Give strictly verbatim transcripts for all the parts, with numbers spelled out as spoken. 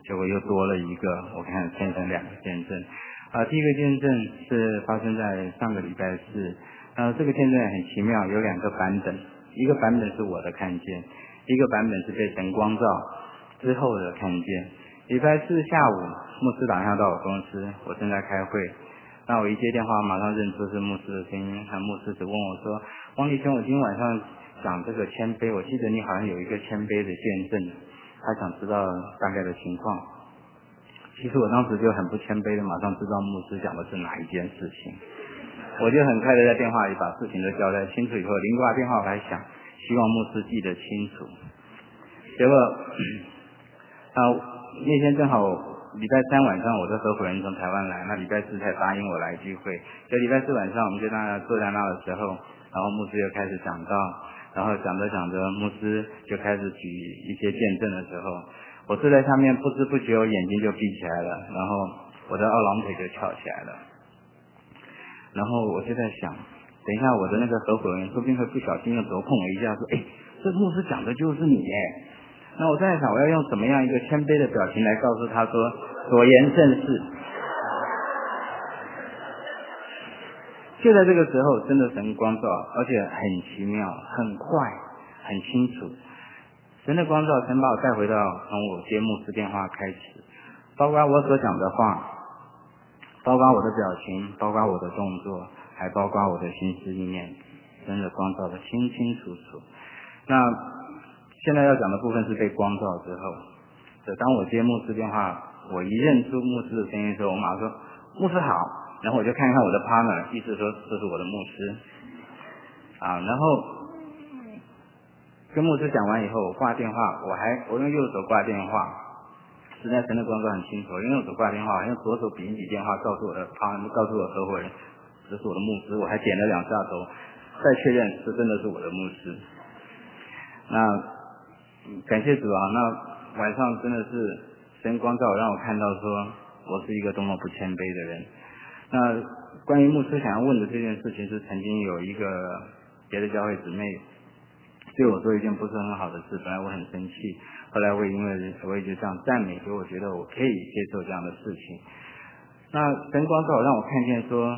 结果又多了一个，我看变成两个见证。啊，第一个见证是发生在上个礼拜四，呃，这个见证很奇妙，有两个版本，一个版本是我的看见，一个版本是被神光照之后的看见。礼拜四下午，牧师打电话到我公司，我正在开会，那我一接电话，马上认出是牧师的声音，那牧师只问我说：“王弟兄，我今天晚上讲这个谦卑，我记得你好像有一个谦卑的见证，他想知道大概的情况。”其实我当时就很不谦卑的，马上知道牧师讲的是哪一件事情，我就很快的在电话里把事情都交代清楚以后，临挂电话我还想，希望牧师记得清楚。结果啊，那天正好礼拜三晚上我的合伙人从台湾来，那礼拜四才答应我来聚会。就礼拜四晚上我们就大家坐在那的时候，然后牧师又开始讲道，然后讲着讲着，牧师就开始举一些见证的时候，我坐在上面不知不觉我眼睛就闭起来了，然后我的二郎腿就翘起来了，然后我就在想，等一下我的那个合伙人说不定会不小心又头碰我一下，说：“哎，这牧师讲的就是你耶。”那我在想，我要用怎么样一个谦卑的表情来告诉他说所言正是。就在这个时候，真的神光照，而且很奇妙，很快，很清楚。神的光照，神把我带回到从我接牧师电话开始，包括我所讲的话，包括我的表情，包括我的动作，还包括我的心思意念，真的光照得清清楚楚。那现在要讲的部分是被光照之后，就当我接牧师电话，我一认出牧师的声音的时候，我马上说：“牧师好。”然后我就看看我的 partner， 意思说这是我的牧师啊。然后跟牧师讲完以后，我挂电话，我还我用右手挂电话，实在神的光照很清楚，用右手挂电话，用左手比一比电话，告诉我的 partner， 告诉我的合伙人这是我的牧师，我还点了两下头，再确认这真的是我的牧师。那感谢主啊，那晚上真的是神光照让我看到说我是一个多么不谦卑的人。那关于牧师想要问的这件事情，是曾经有一个别的教会姊妹对我做一件不是很好的事，本来我很生气，后来我也因为我也就这样赞美，所以我觉得我可以接受这样的事情。那神光照让我看见说，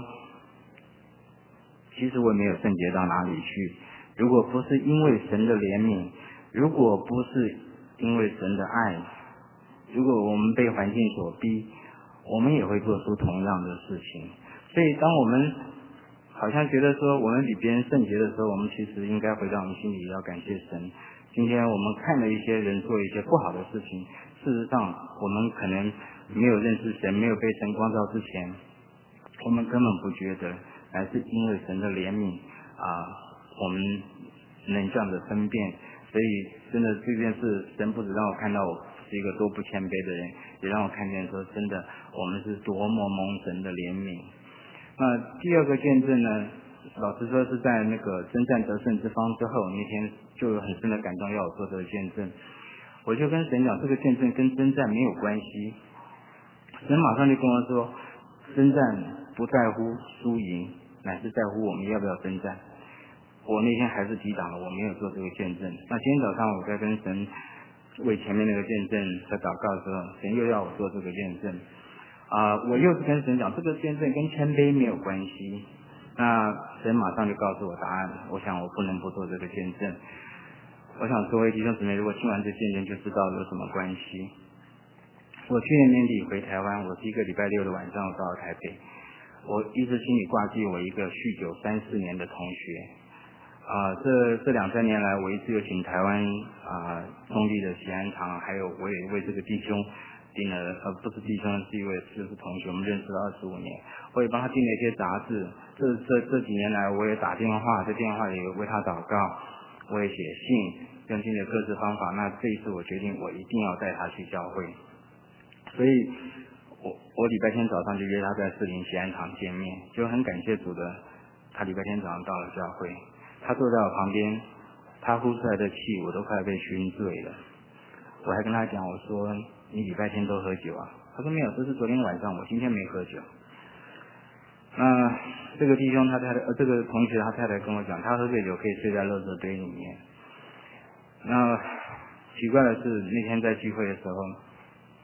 其实我也没有圣洁到哪里去，如果不是因为神的怜悯，如果不是因为神的爱，如果我们被环境所逼，我们也会做出同样的事情。所以当我们好像觉得说我们比别人圣洁的时候，我们其实应该回到我们心里要感谢神。今天我们看了一些人做一些不好的事情，事实上我们可能没有认识神，没有被神光照之前，我们根本不觉得，而是因为神的怜悯啊，我们能这样的分辨。所以真的这件事，神不止让我看到我是一个多不谦卑的人，也让我看见说真的我们是多么蒙神的怜悯。那第二个见证呢，老实说是在那个征战得胜之方之后，那天就有很深的感动要我做这个见证。我就跟神讲，这个见证跟征战没有关系。神马上就跟我说，征战不在乎输赢，乃是在乎我们要不要征战。我那天还是抵挡了，我没有做这个见证。那今天早上我在跟神为前面那个见证在祷告的时候，神又要我做这个见证啊、呃，我又是跟神讲，这个见证跟谦卑没有关系。那神马上就告诉我答案，我想我不能不做这个见证。我想各位弟兄姊妹，如果听完这见证就知道有什么关系。我去年年底回台湾，我是一个礼拜六的晚上我到了台北，我一直心里挂记我一个酗酒三四年的同学。啊、呃，这这两三年来，我一直有请台湾啊、呃、中立的喜安堂，还有我也为这个弟兄订了，呃，不是弟兄，是一位就是同学，我们认识了二十五年，我也帮他订了一些杂志。这这这几年来，我也打电话，在电话里为他祷告，我也写信，用尽了各自方法。那这一次我决定，我一定要带他去教会，所以我我礼拜天早上就约他在士林喜安堂见面，就很感谢主的，他礼拜天早上到了教会。他坐在我旁边，他呼出来的气我都快被熏醉了。我还跟他讲，我说你礼拜天都喝酒啊？他说没有，这是昨天晚上，我今天没喝酒。那这个弟兄他太太，呃，这个同学他太太跟我讲，他喝醉酒可以睡在垃圾堆里面。那奇怪的是，那天在聚会的时候，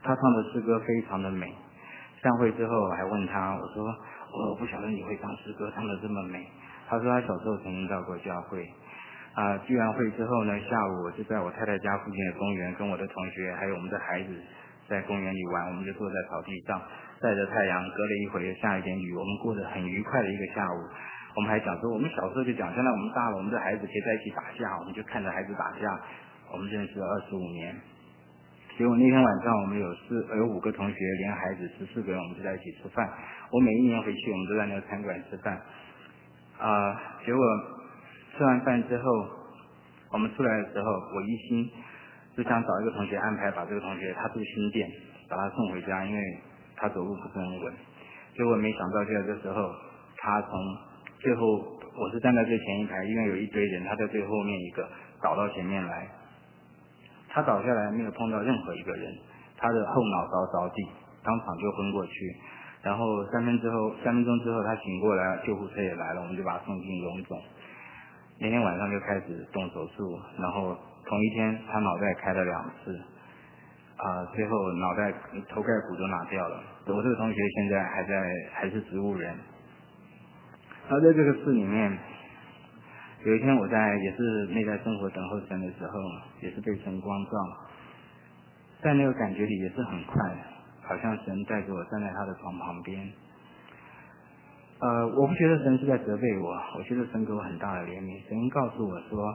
他唱的诗歌非常的美。散会之后我还问他，我说我不晓得你会唱诗歌，唱的这么美。他说他小时候曾经到过教会。啊、呃，聚完会之后呢，下午我就在我太太家附近的公园，跟我的同学还有我们的孩子在公园里玩，我们就坐在草地上，晒着太阳，隔了一会又下一点雨，我们过得很愉快的一个下午。我们还讲说，我们小时候就讲，现在我们大了，我们的孩子可以在一起打架，我们就看着孩子打架。我们认识了二十五年，结果那天晚上我们有四有五个同学，连孩子十四个人，我们就在一起吃饭。我每一年回去，我们都在那个餐馆吃饭。啊、呃，结果吃完饭之后，我们出来的时候，我一心就想找一个同学安排，把这个同学他住新店，把他送回家，因为他走路不是很稳。结果没想到就在这时候，他从最后我是站在最前一排，因为有一堆人，他在最后面一个倒到前面来。他倒下来没有碰到任何一个人，他的后脑勺着地，当场就昏过去。然后三分之后，三分钟之后他醒过来，救护车也来了，我们就把他送进荣总。那天晚上就开始动手术，然后同一天他脑袋开了两次，啊、呃，最后脑袋头盖骨都拿掉了。我这个同学现在还在还是植物人。而在这个事里面，有一天我在也是内在生活等候神的时候，也是被神光照，在那个感觉里也是很快，好像神带着我站在他的床旁边。呃，我不觉得神是在责备我，我觉得神给我很大的怜悯。神告诉我说，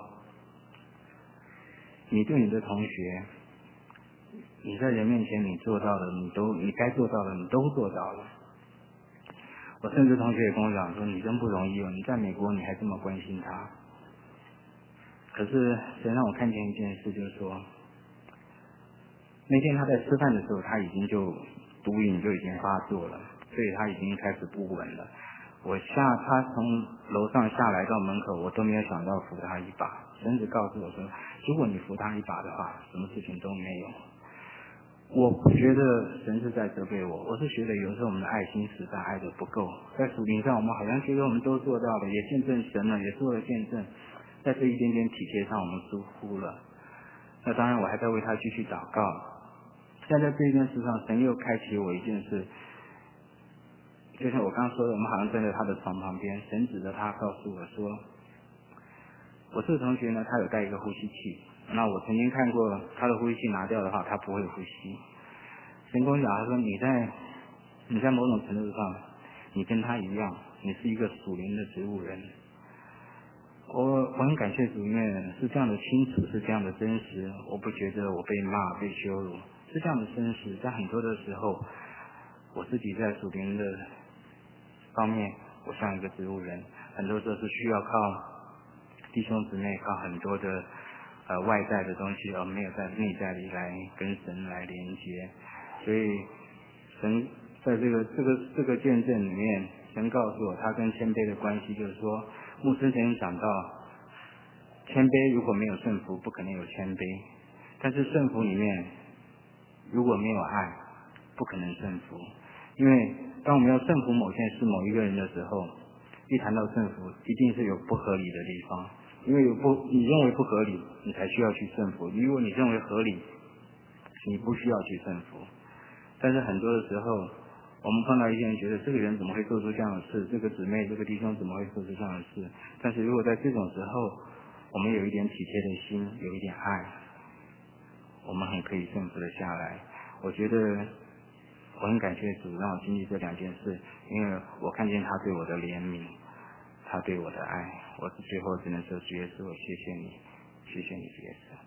你对你的同学，你在人面前你做到的，你都你该做到的你都做到了。我甚至同学也跟我讲说，你真不容易哦，你在美国你还这么关心他。可是神让我看见一件事，就是说，那天他在吃饭的时候，他已经就毒瘾就已经发作了，所以他已经开始不稳了。我下他从楼上下来到门口，我都没有想到扶他一把。神只告诉我说，如果你扶他一把的话，什么事情都没有。我不觉得神是在责备我，我是觉得有时候我们的爱心实在爱的不够，在属灵上我们好像觉得我们都做到了，也见证神了，也做了见证，在这一点点体贴上我们疏忽了。那当然我还在为他继续祷告。现在在这件事上，神又开启我一件事，就像我刚刚说的，我们好像站在他的床旁边，神指着他告诉我说，我这个同学呢，他有带一个呼吸器，那我曾经看过他的呼吸器拿掉的话，他不会呼吸。神跟我讲，他说你在你在某种程度上，你跟他一样，你是一个属灵的植物人。我我很感谢主，因为是这样的清楚，是这样的真实，我不觉得我被骂被羞辱，是这样的真实。在很多的时候，我自己在属灵的方面，我像一个植物人，很多时候是需要靠弟兄姊妹，靠很多的呃外在的东西，而没有在内在里来跟神来连接。所以神在这个这个这个见证里面，神告诉我他跟谦卑的关系，就是说牧师曾经讲到，谦卑如果没有顺服，不可能有谦卑，但是顺服里面如果没有爱，不可能顺服。因为当我们要顺服某件事某一个人的时候，一谈到顺服一定是有不合理的地方，因为有不你认为不合理，你才需要去顺服，如果你认为合理，你不需要去顺服。但是很多的时候，我们碰到一些人觉得这个人怎么会做出这样的事，这个姊妹这个弟兄怎么会做出这样的事，但是如果在这种时候我们有一点体贴的心，有一点爱，我们很可以顺服的下来。我觉得我很感谢主让我经历这两件事，因为我看见他对我的怜悯，他对我的爱，我最后只能说主耶稣，我谢谢你，谢谢你主耶稣。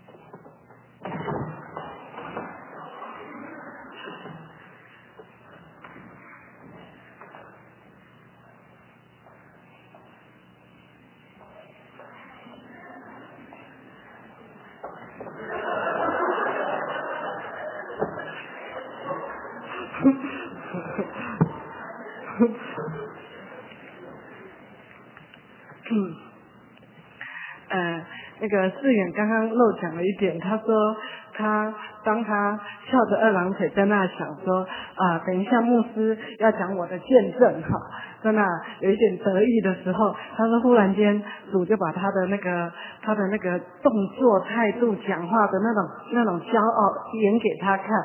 呃，那个志远刚刚漏讲了一点，他说他当他翘着二郎腿在那想说啊、呃，等一下牧师要讲我的见证哈，在那有一点得意的时候，他说忽然间主就把他的那个他的那个动作态度讲话的那种那种骄傲演给他看。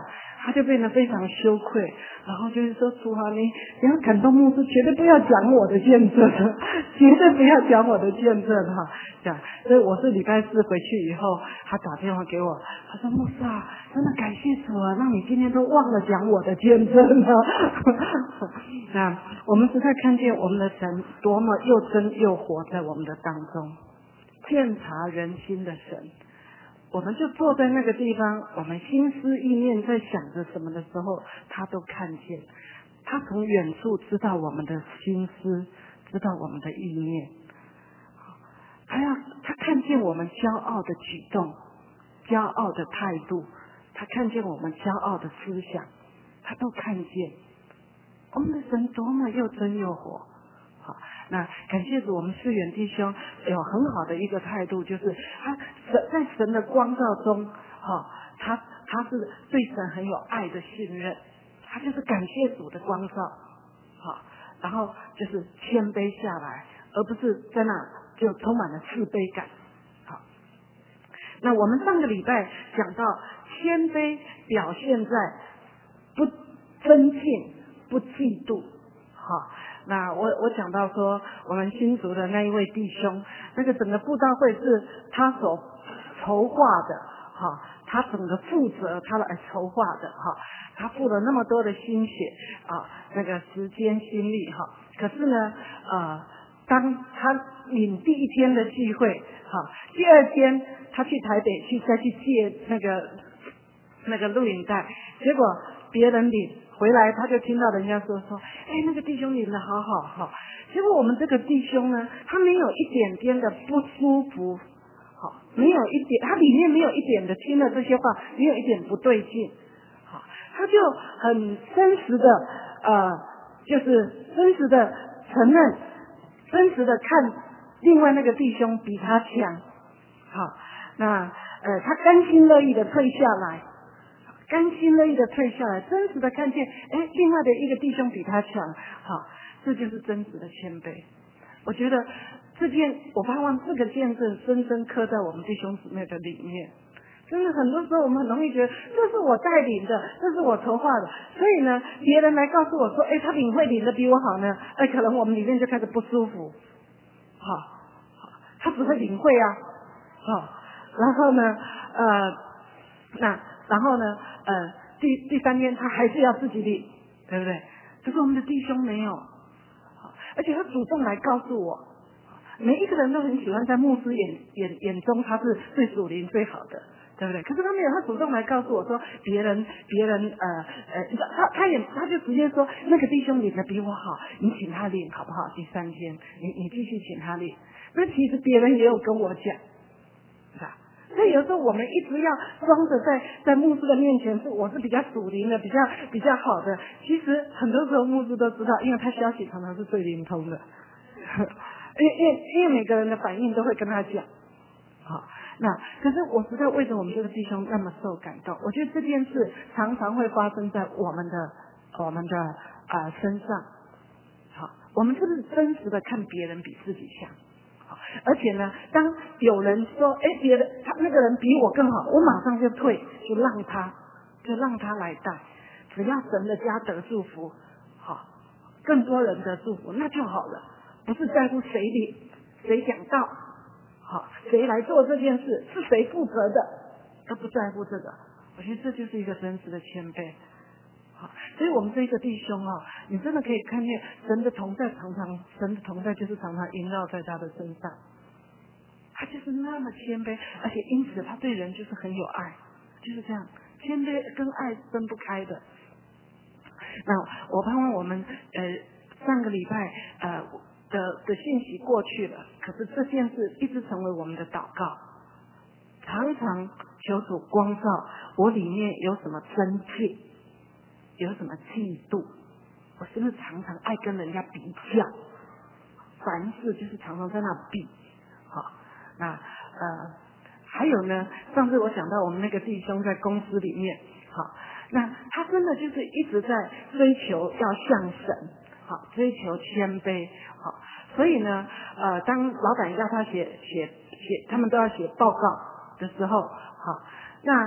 他就变得非常羞愧，然后就是说主啊，你你要感动牧师，绝对不要讲我的见证，绝对不要讲我的见证哈。这样，所以我是礼拜四回去以后，他打电话给我，他说牧师啊，真的感谢主啊，让你今天都忘了讲我的见证了。那我们实在看见我们的神多么又真又活在我们的当中，鉴察人心的神。我们就坐在那个地方，我们心思意念在想着什么的时候，他都看见。他从远处知道我们的心思，知道我们的意念。他要他看见我们骄傲的举动，骄傲的态度，他看见我们骄傲的思想，他都看见。我们的神多么又真又活。好，那感谢主，我们世远弟兄有很好的一个态度，就是他在神的光照中，哈，他他是对神很有爱的信任，他就是感谢主的光照，好，然后就是谦卑下来，而不是在那就充满了自卑感。好，那我们上个礼拜讲到谦卑表现在不尊敬、不嫉妒，好。那我我讲到说，我们新竹的那一位弟兄，那个整个布道会是他所筹划的，哈，他整个负责他来筹划的，哈，他付了那么多的心血啊，那个时间心力，哈，可是呢，呃，当他领第一天的聚会，哈，第二天他去台北去再去借那个那个录影带，结果别人领。回来他就听到人家说说，哎，那个弟兄领的好好好，结果我们这个弟兄呢，他没有一点点的不舒服，好，没有一点，他里面没有一点的听了这些话，没有一点不对劲，好，他就很真实的呃，就是真实的承认，真实的看另外那个弟兄比他强，好，那呃，他甘心乐意的退下来。甘心乐意的退下来，真实的看见，哎，另外的一个弟兄比他强，好，这就是真实的谦卑。我觉得这件，我盼望这个见证深深刻在我们弟兄姊妹的里面。真的，很多时候我们很容易觉得这是我带领的，这是我筹划的，所以呢，别人来告诉我说，哎，他领会领的比我好呢，哎，可能我们里面就开始不舒服。好，他只会领会啊，好，然后呢，呃，那然后呢？呃，第第三天他还是要自己领，对不对？可是我们的弟兄没有，而且他主动来告诉我，每一个人都很喜欢在牧师眼眼眼中他是最属灵最好的，对不对？可是他没有，他主动来告诉我说，别人别人呃呃，他他也他就直接说，那个弟兄领的比我好，你请他领好不好？第三天你你继续请他领。那其实别人也有跟我讲，是吧？所以有时候我们一直要装着在在牧师的面前是我是比较属灵的，比较比较好的。其实很多时候牧师都知道，因为他消息常常是最灵通的，因为因为因为每个人的反应都会跟他讲。好，那可是我实在为着我们这个弟兄那么受感动，我觉得这件事常常会发生在我们的我们的啊、呃、身上。好，我们就是真实的看别人比自己强。而且呢，当有人说，哎，别人他那个人比我更好，我马上就退，就让他，就让他来带。只要神的家得祝福，好，更多人的祝福，那就好了。不是在乎谁领，谁讲道，好，谁来做这件事，是谁负责的，都不在乎这个。我觉得这就是一个真实的谦卑。所以我们这个弟兄啊，你真的可以看见神的同在，常常神的同在就是常常萦绕在他的身上。他就是那么谦卑，而且因此他对人就是很有爱，就是这样，谦卑跟爱分不开的。那我盼望我们呃上个礼拜呃的的信息过去了，可是这件事一直成为我们的祷告，常常求主光照我里面有什么真切。有什么嫉妒？我是不是常常爱跟人家比较？凡事就是常常在那比。好，那呃还有呢，上次我讲到我们那个弟兄在公司里面，好，那他真的就是一直在追求要像神，好，追求谦卑，好，所以呢，呃，当老板要他写写写，他们都要写报告的时候，好，那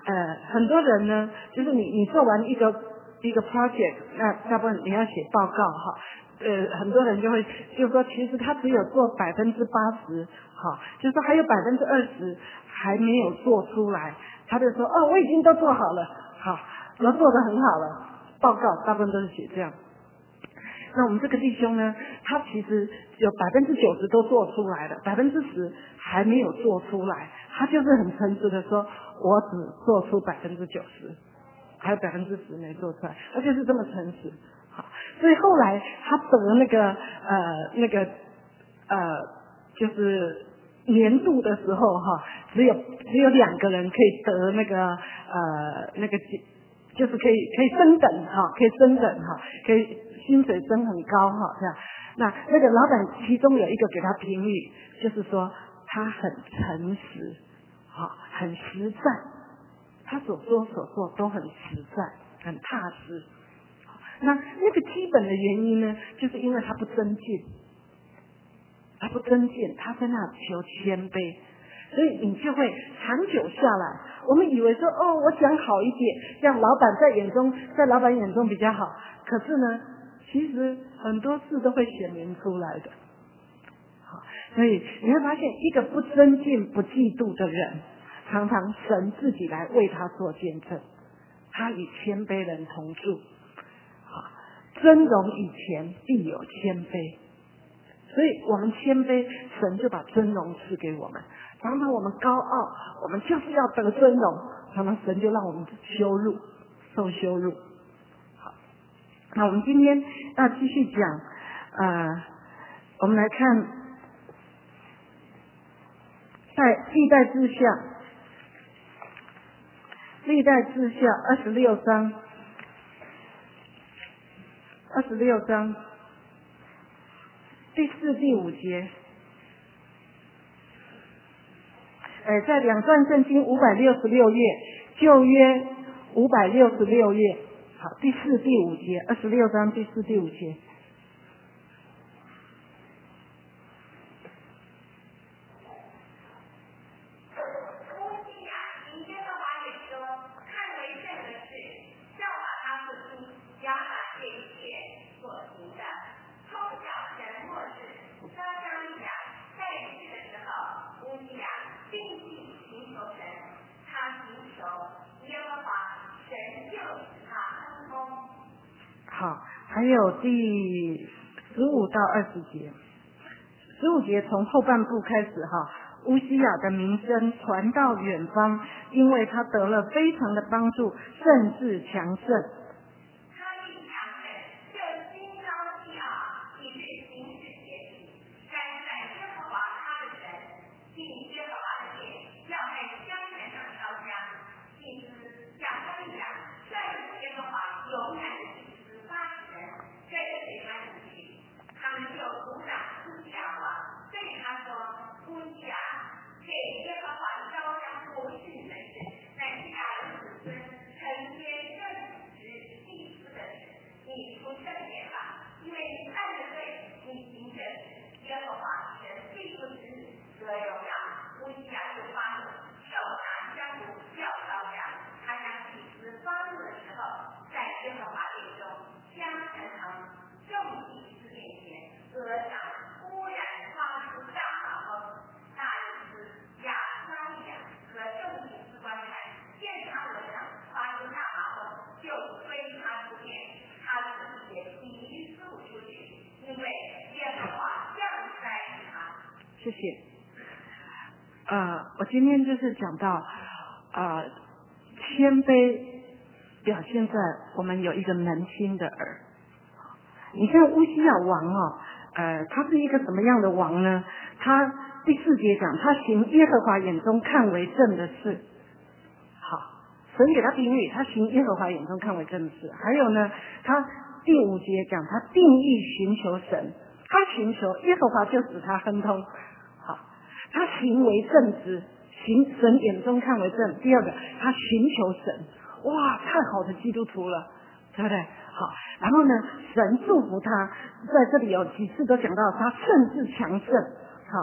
呃，很多人呢，就是你你做完一个一个 project， 那要不然你要写报告哈，呃，很多人就会就说，其实他只有做百分之八十，哈，就是说还有百分之二十还没有做出来，他就说哦，我已经都做好了，好，我做得很好了，报告大部分都是写这样。那我们这个弟兄呢，他其实有百分之九十都做出来了，百分之十还没有做出来。他就是很诚实的说，我只做出百分之九十，还有百分之十没做出来，他就是这么诚实。好，所以后来他得那个呃那个呃就是年度的时候哈，只有只有两个人可以得那个呃那个就是可以可以升等哈，可以升等哈，可以薪水升很高哈，这样。那那个老板其中有一个给他评语，就是说他很诚实，哈，很实在，他所说所做都很实在，很踏实。那那个基本的原因呢，就是因为他不增进，他不增进，他在那求谦卑。所以你就会长久下来，我们以为说哦，我讲好一点，让老板在眼中，在老板眼中比较好。可是呢，其实很多事都会显明出来的。好，所以你会发现，一个不尊敬、不嫉妒的人，常常神自己来为他做见证。他与谦卑人同住，好，尊荣以前必有谦卑。所以我们谦卑，神就把尊荣赐给我们。常常我们高傲，我们就是要得尊荣，常常神就让我们羞辱，受羞辱。好，那我们今天要继续讲，呃，我们来看在历代志下，历代志下二十六章，二十六章第四、第五节。呃，在两段圣经五百六十六页，旧约五百六十六页，好，第四、第五节，二十六章第四、第五节。好，还有第十五到二十节，十五节从后半部开始哈，乌西雅的名声传到远方，因为他得了非常的帮助，甚至强盛。谢谢。呃，我今天就是讲到，呃，谦卑表现在我们有一个能听的耳。你看乌西雅王哦，呃，他是一个什么样的王呢？他第四节讲，他行耶和华眼中看为正的事。好，神给他评语，他行耶和华眼中看为正的事。还有呢，他第五节讲，他定义寻求神，他寻求耶和华就使他亨通。他行为正直，行神眼中看为正。第二个，他寻求神，哇，太好的基督徒了，对不对？好，然后呢，神祝福他，在这里有几次都讲到他甚至强盛。好，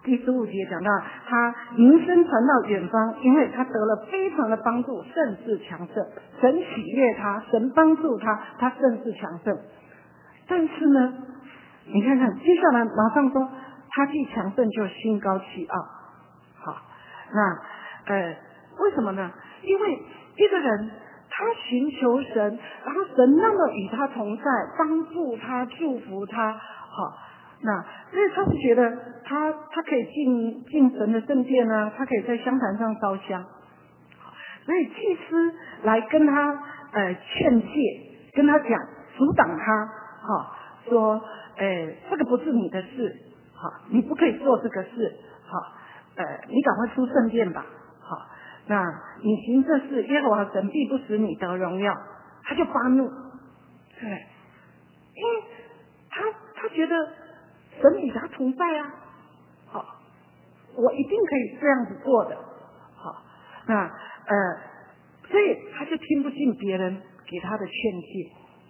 第十五节讲到他名声传到远方，因为他得了非常的帮助，甚至强盛。神喜悦他，神帮助他，他甚至强盛。但是呢，你看看接下来马上说，他既强盛就心高气傲。好，那呃，为什么呢？因为一个人他寻求神，然后神那么与他同在，帮助他，祝福他，好。那所以他是觉得他他可以进进神的圣殿啊，他可以在香坛上烧香，所以祭司来跟他呃劝诫，跟他讲阻挡他，哈，说，呃这个不是你的事，好，你不可以做这个事，好，呃你赶快出圣殿吧，好，那你行这事，耶和华神必不使你得荣耀，他就发怒，对，因为他他觉得。神与他同在啊，好，我一定可以这样子做的，好，那呃，所以他就听不进别人给他的劝诫，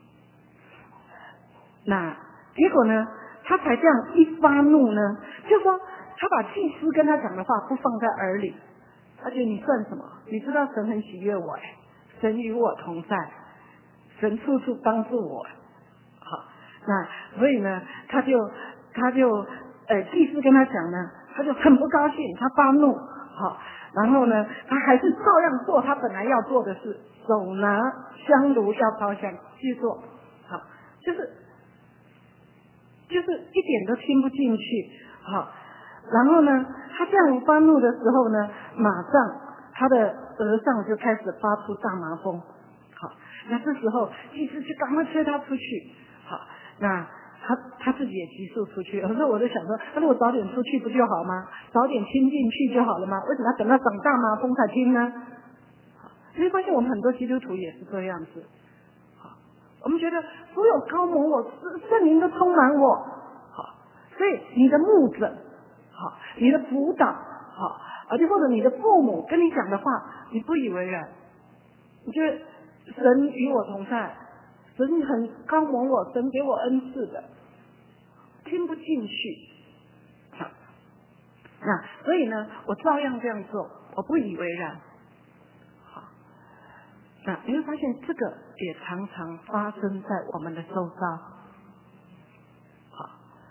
那结果呢，他才这样一发怒呢，就说他把祭司跟他讲的话不放在耳里，他觉得你算什么？你知道神很喜悦我，哎，神与我同在，神处处帮助我，好，那所以呢，他就。他就呃，祭司跟他讲呢，他就很不高兴，他发怒，好，然后呢，他还是照样做他本来要做的事，手拿香炉要烧香去做，好，就是就是一点都听不进去，好，然后呢，他这样发怒的时候呢，马上他的额上就开始发出大麻风，好，那这时候祭司就赶快催他出去，好，那。他他自己也急速出去，可是我就想说，那如果早点出去不就好吗？早点听进去就好了吗？为什么要等到长大麻风才听呢？你会发现我们很多基督徒也是这样子，我们觉得所有高摩我圣灵都充满我，好，所以你的牧者，好，你的辅导，好，而且或者你的父母跟你讲的话，你不以为然，你觉得神与我同在。神很高蒙我，神给我恩赐的，听不进去。好，那所以呢，我照样这样做，我不以为然。好，那你会发现这个也常常发生在我们的周遭。好，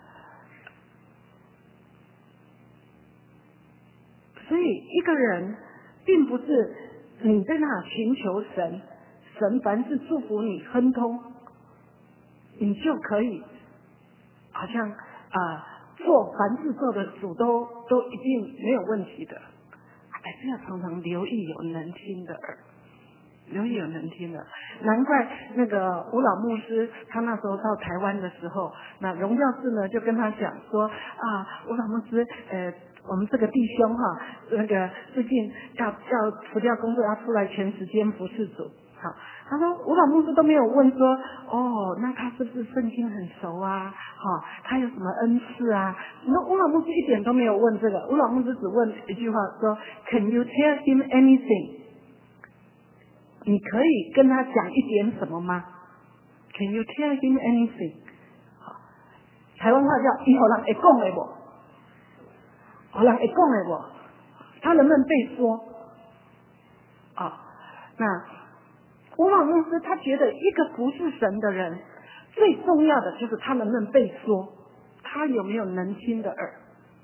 所以一个人并不是你在那寻求神。神凡是祝福你亨通，你就可以好像啊、呃、做凡事做的主都都一定没有问题的，还是要常常留意有能听的耳，留意有能听的。难怪那个吴老牧师他那时候到台湾的时候，那荣耀寺呢就跟他讲说啊，吴老牧师呃。我们这个弟兄哈，那个最近要要辞掉工作，要出来全时间服侍主。好，他说吴老牧师都没有问说，哦，那他是不是圣经很熟啊？好，他有什么恩赐啊？那吴老牧师一点都没有问这个，吴老牧师只问一句话说 ，Can you tell him anything？ 你可以跟他讲一点什么吗 ？Can you tell him anything？ 好，台湾话叫以后人会讲的不？好人会讲的不？他能不能被说？啊，那。吴老牧师他觉得一个不是神的人，最重要的就是他能不能被说，他有没有能听的耳。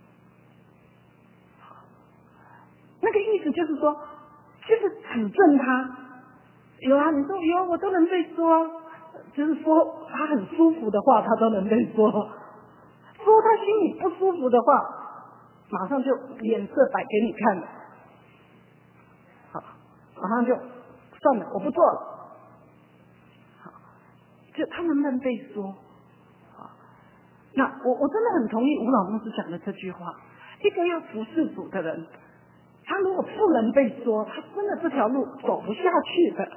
那个意思就是说，就是指正他。有啊，你说有，我都能被说，就是说他很舒服的话，他都能被说。说他心里不舒服的话，马上就脸色摆给你看了。好，马上就。算了，我不做了。好，就他能不能被说？好，那我我真的很同意吴老牧师讲的这句话。一个要服侍主的人，他如果不能被说，他真的这条路走不下去的。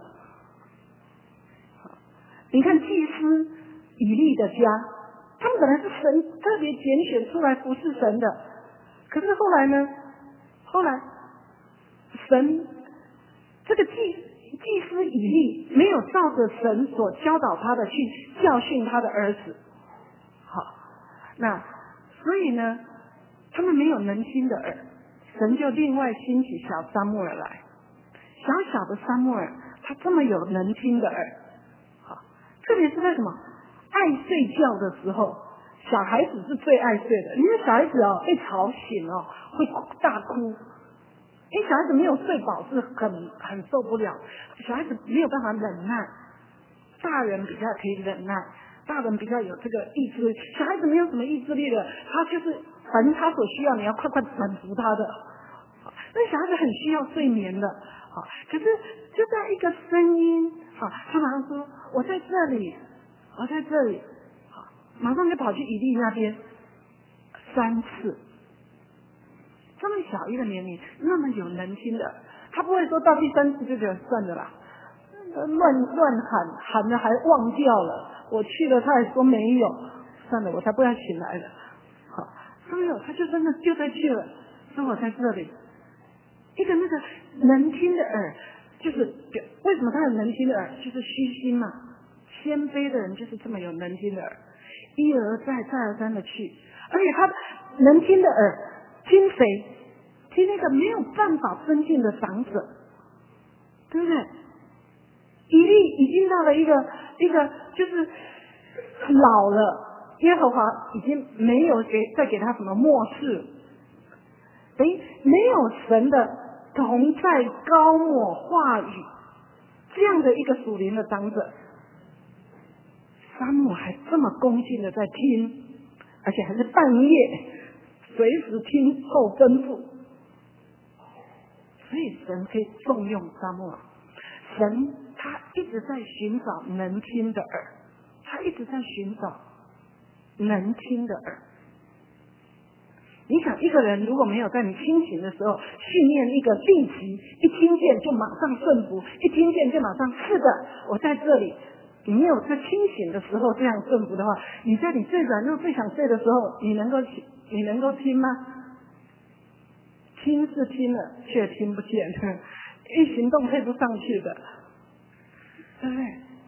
你看祭司以利的家，他们本来是神特别拣选出来服侍神的，可是后来呢？后来神这个祭。祭司以利没有照着神所教导他的去教训他的儿子，好，那所以呢， 他们没有能听的耳，神就另外兴起小撒母耳来。小小的撒母耳，他这么有能听的耳，好，特别是在什么爱睡觉的时候，小孩子是最爱睡的。因为小孩子哦被吵醒哦会大哭，因为小孩子没有睡饱是很很受不了，小孩子没有办法忍耐，大人比较可以忍耐，大人比较有这个意志力，小孩子没有什么意志力的，他就是反正他所需要你要快快满足他的。那小孩子很需要睡眠的，好，可是就在一个声音，好，他马上说我在这里，我在这里，好，马上就跑去以利那边三次。这么小一个年龄，那么有能听的，他不会说到第三次就觉得算了啦，乱乱喊喊的还忘掉了，我去了他还说没有，算了，我才不要醒来了。好，没有，他就真的就在去了，说我在这里。一个那个能听的耳，就是为什么他有能听的耳，就是虚心嘛，谦卑的人就是这么有能听的耳，一而再再而三的去，而且他能听的耳听谁？听那个没有办法尊敬的长者，对不对？以利已经到了一个一个就是老了，耶和华已经没有给再给他什么默示，等于没有神的同在高抹话语这样的一个属灵的长者，撒母还这么恭敬的在听，而且还是半夜随时听候吩咐，所以神可以重用撒母耳。神他一直在寻找能听的耳，他一直在寻找能听的耳。你想一个人如果没有在你清醒的时候训练一个立即一听见就马上顺服，一听见就马上是的我在这里，你没有在清醒的时候这样顺服的话，你在你最软弱最想睡的时候，你能够你能够听吗？听是听了却听不见，一行动配不上去的，对不对？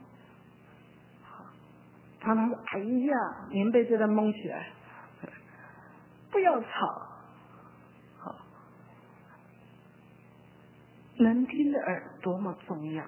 常常说哎呀棉被就在蒙起来，不要吵，好，能听的耳多么重要。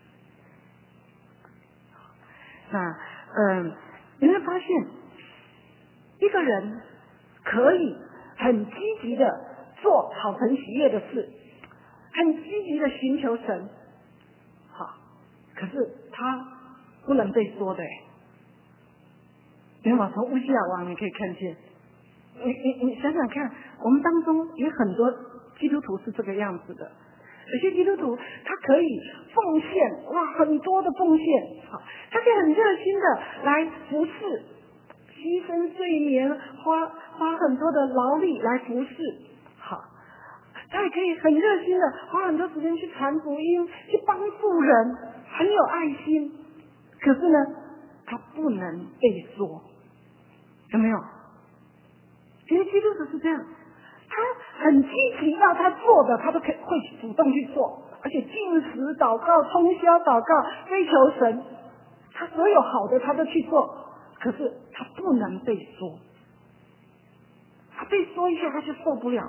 那嗯，你会发现一个人可以很积极的做讨神喜悦的事，很积极的寻求神，好，可是他不能被说的。因为从乌西亚王你可以看见，你你你想想看，我们当中有很多基督徒是这个样子的，有些基督徒他可以奉献，哇，很多的奉献，好，他可以很热心的来服侍，牺牲睡眠，花花很多的劳力来服侍，好，他也可以很热心的花很多时间去传福音，去帮助人，很有爱心，可是呢，他不能被说，有没有？因为基督徒是这样，他很积极，要他做的，他都可以会主动去做，而且禁食祷告、通宵祷告、追求神，他所有好的他都去做，可是他不能被说，他被说一下他就受不了。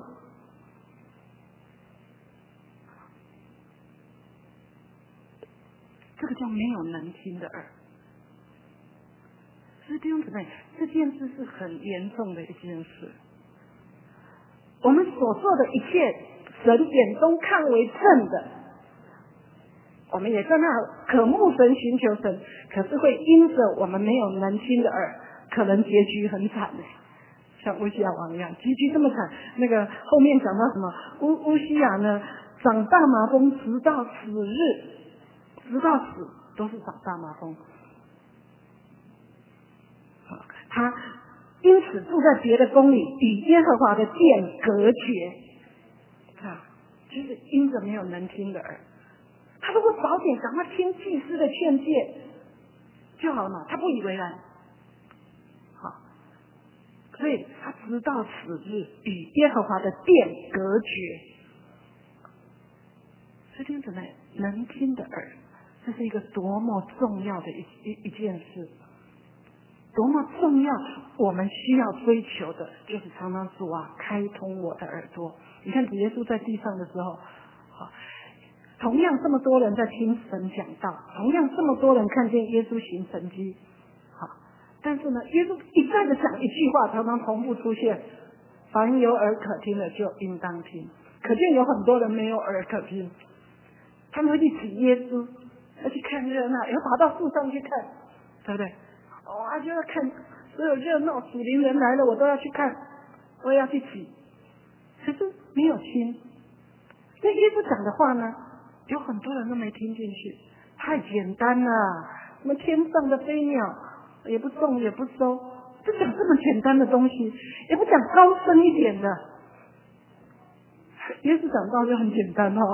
这个叫没有能听的耳。所以弟兄姊妹，这件事是很严重的一件事。我们所做的一切，神眼中看为正的，我们也在那渴慕神、寻求神，可是会因着我们没有能听的耳，可能结局很惨的，像乌西亚王一样，结局这么惨。那个后面讲到什么？乌乌西亚呢，长大麻风，直到死日，直到死都是长大麻风。他因此住在别的宫里，与耶和华的殿隔绝，啊，就是因着没有能听的耳。他如果早点赶快听祭司的劝诫就好了嘛，他不以为然，好，所以他直到此日与耶和华的殿隔绝。所以听姊妹，能听的耳，这是一个多么重要的一一一件事。 多么重要，我们需要追求的就是常常主啊，开通我的耳朵。你看主耶稣在地上的时候，好，同样这么多人在听神讲道，同样这么多人看见耶稣行神迹，好，但是呢，耶稣一再的讲一句话，常常重复出现：凡有耳可听的就应当听。可见有很多人没有耳可听，他们会去挤耶稣，要去看热闹，要爬到树上去看，对不对？哇、哦，就要看所有热闹，属灵人来了，我都要去看，我也要去挤。可是没有听。那耶稣讲的话呢，有很多人都没听进去，太简单了。什么天上的飞鸟也不种也不收，就讲这么简单的东西，也不讲高深一点的。耶稣讲道就很简单哦。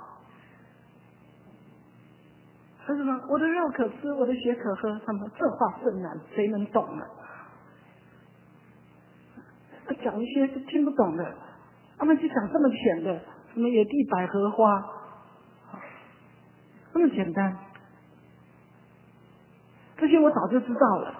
为什么？我的肉可吃，我的血可喝。他们这话甚难，谁能懂呢？他讲一些是听不懂的，他们就讲这么浅的，什么野地百合花，这么简单。这些我早就知道了。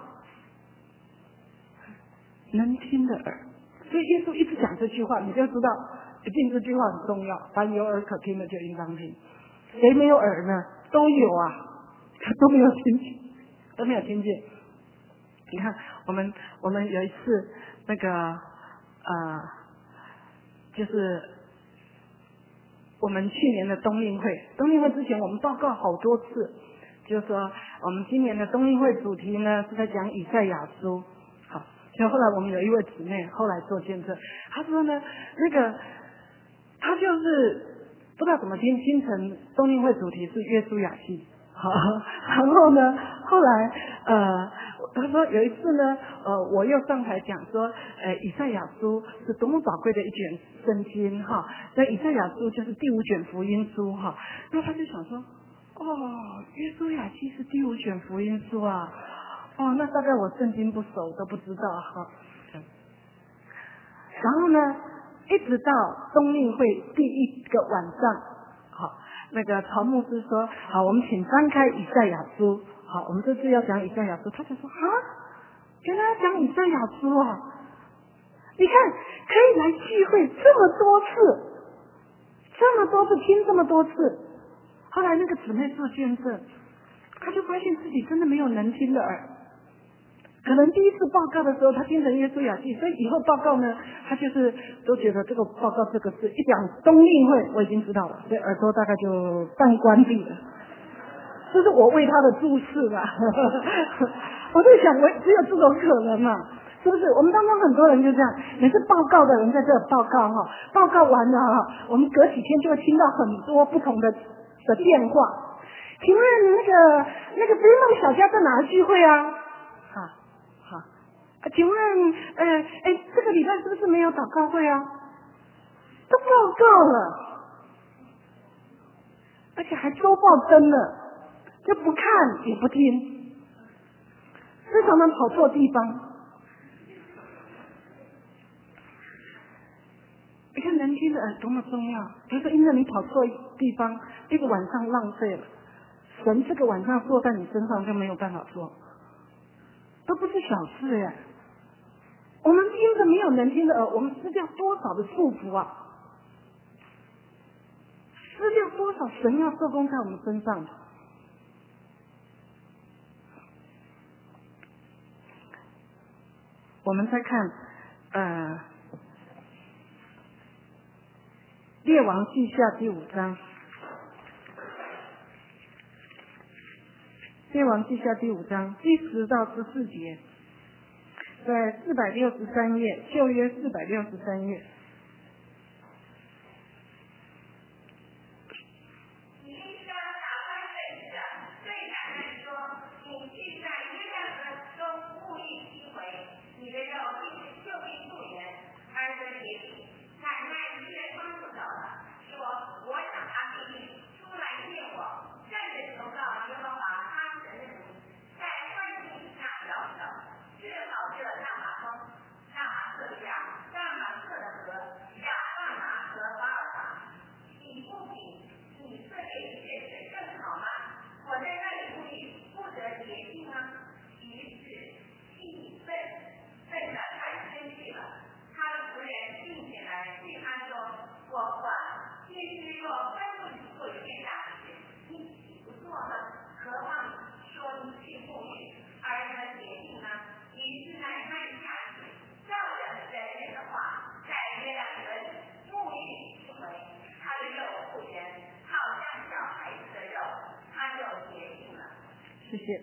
能听的耳，所以耶稣一直讲这句话，你就知道，一定这句话很重要。凡有耳可听的就应当听。谁没有耳呢？都有啊，他都没有听见，都没有听见。你看，我们我们有一次那个呃，就是我们去年的冬令会，冬令会之前我们报告好多次，就是说我们今年的冬令会主题呢是在讲以赛亚书。好，就后来我们有一位姊妹后来做见证，她说呢，那个她就是不知道怎么听听成冬令会主题是约书亚记。好，然后呢，后来呃，他说有一次呢，呃，我又上台讲说，呃，以赛亚书是多么宝贵的一卷圣经哈，那以赛亚书就是第五卷福音书哈，那他就想说，哦，约书亚记是第五卷福音书啊，哦，那大概我圣经不熟都不知道哈。然后呢，一直到冬令会第一个晚上，好。那个曹牧师说：“好，我们请翻开以赛亚书。好，我们这次要讲以赛亚书。”他就说：“啊，原来要讲以赛亚书啊！你看，可以来聚会这么多次，这么多次听这么多次。后来那个姊妹做见证，他就发现自己真的没有能听的耳。可能第一次报告的时候，他听成约书亚记，所以以后报告呢，他就是都觉得这个报告这个是一讲冬令会，我已经知道了，所以耳朵大概就半关闭了。这是我为他的注释吧。我在想，我只有这种可能嘛，是不是？我们当中很多人就这样，每次报告的人在这报告哈，报告完了哈，我们隔几天就会听到很多不同的的电话。请问那个那个追梦小家在哪聚会啊？请问，呃，哎，这个礼拜是不是没有祷告会啊？都报告了，而且还周报登了，就不看也不听，非常能跑错地方。你看能听的耳多么重要，比如说因为你跑错地方，一个晚上浪费了，神这个晚上坐在你身上就没有办法做，都不是小事耶。我们听着没有能听的耳，我们失掉多少的祝福啊！失掉多少神要做工在我们身上。我们再看，呃，列王记下第五章，列王记下第五章第十到十四节。在四百六十三页，旧约四百六十三页。 谢谢。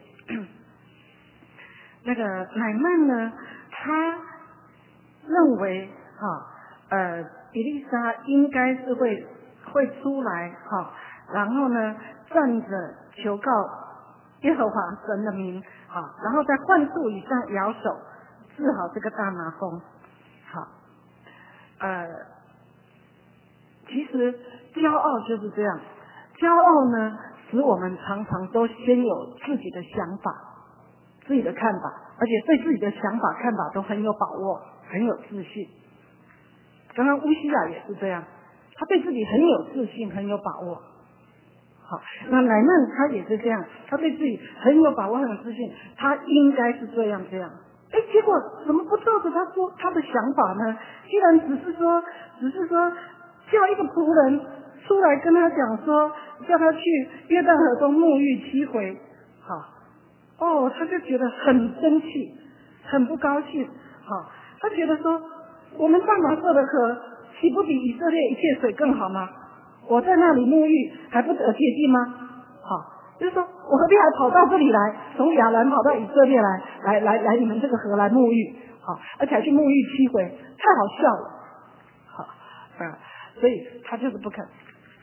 那个乃曼呢，他认为哈，呃，以利沙应该是会会出来哈，然后呢，站着求告耶和华神的名，好，然后在幻术以上摇手，治好这个大麻风。好，呃，其实骄傲就是这样，骄傲呢，使我们常常都先有自己的想法、自己的看法，而且对自己的想法、看法都很有把握，很有自信。刚刚乌西亚也是这样，他对自己很有自信，很有把握。好，那乃曼他也是这样，他对自己很有把握，很有自信，他应该是这样这样。哎，结果怎么不照着他说他的想法呢？居然只是说，只是说叫一个仆人出来跟他讲说，叫他去约旦河中沐浴七回。好，哦，他就觉得很生气，很不高兴。好，他觉得说，我们大马色的河岂不比以色列一切水更好吗？我在那里沐浴还不得洁净吗？好，就是说我何必还跑到这里来，从亚兰跑到以色列来，来来来你们这个河来沐浴，好，而且还去沐浴七回，太好笑了。好，啊，所以他就是不肯。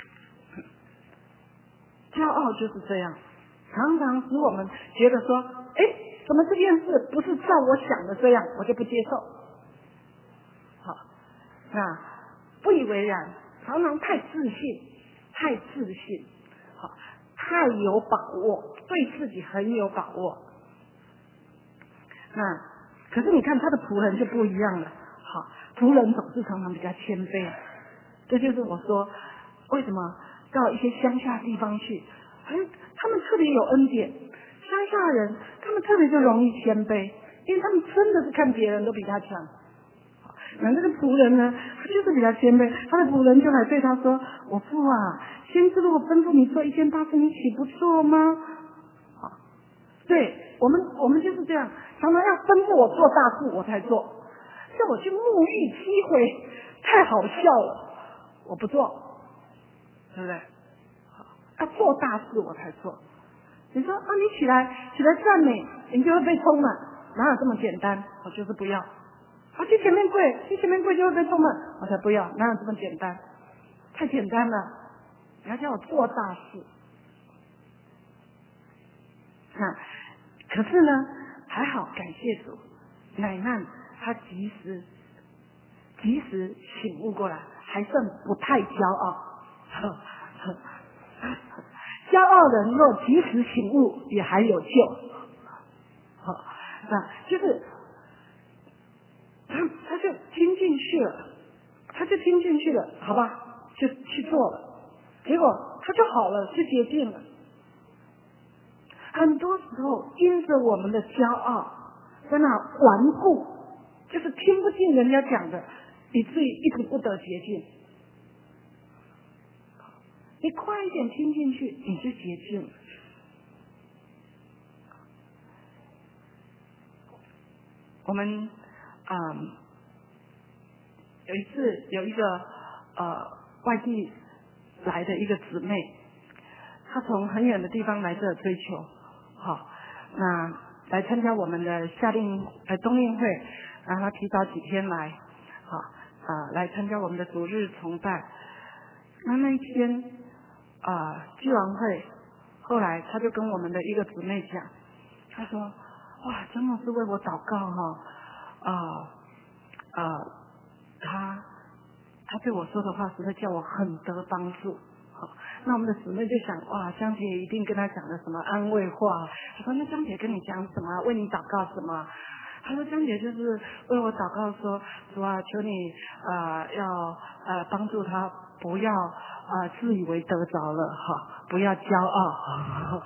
骄傲就是这样，常常使我们觉得说，哎，怎么这件事不是照我想的这样，我就不接受。好，那不以为然。常常太自信，太自信，好，太有把握，对自己很有把握。那可是你看他的仆人就不一样了，好，仆人总是常常比较谦卑，这就是我说为什么到一些乡下地方去，好像他们特别有恩典，乡下人他们特别就容易谦卑，因为他们真的是看别人都比他强。那这个仆人呢，他就是比较谦卑，他的仆人就来对他说：“我父啊，先知如果吩咐你做一件大事，你岂不做吗？”好，对我们我们就是这样，常常要吩咐我做大事我才做，叫我去沐浴七回，太好笑了，我不做，对不对？好，要做大事我才做。你说啊，你起来起来赞美，你就会被充满，哪有这么简单？我就是不要。啊，去前面跪，去前面跪就会被充满，我才不要，哪有这么简单？太简单了，你要叫我做大事。那可是呢，还好，感谢主，乃曼他及时及时醒悟过来，还算不太骄傲。骄傲人若及时醒悟，也还有救。好，那就是。他他就听进去了，他就听进去了，好吧，就去做了，结果他就好了，就洁净了。很多时候因着我们的骄傲，在那顽固，就是听不进人家讲的，以至于一直不得洁净。你快一点听进去，你就洁净了。我们嗯，有一次有一个呃外地来的一个姊妹，她从很远的地方来这追求，好，那来参加我们的夏令呃冬令会，然后她提早几天来，好啊、呃、来参加我们的主日崇拜。那那一天啊、呃、聚完会，后来她就跟我们的一个姊妹讲，她说哇，真的是为我祷告哈。啊啊，他他对我说的话，实在叫我很得帮助。好，那我们的姊妹就想，哇，江姐一定跟他讲了什么安慰话。他说，那江姐跟你讲什么？为你祷告什么？他说，江姐就是为我祷告说，主啊，求你啊、呃、要呃帮助他，不要啊、呃、自以为得着了哈，不要骄傲。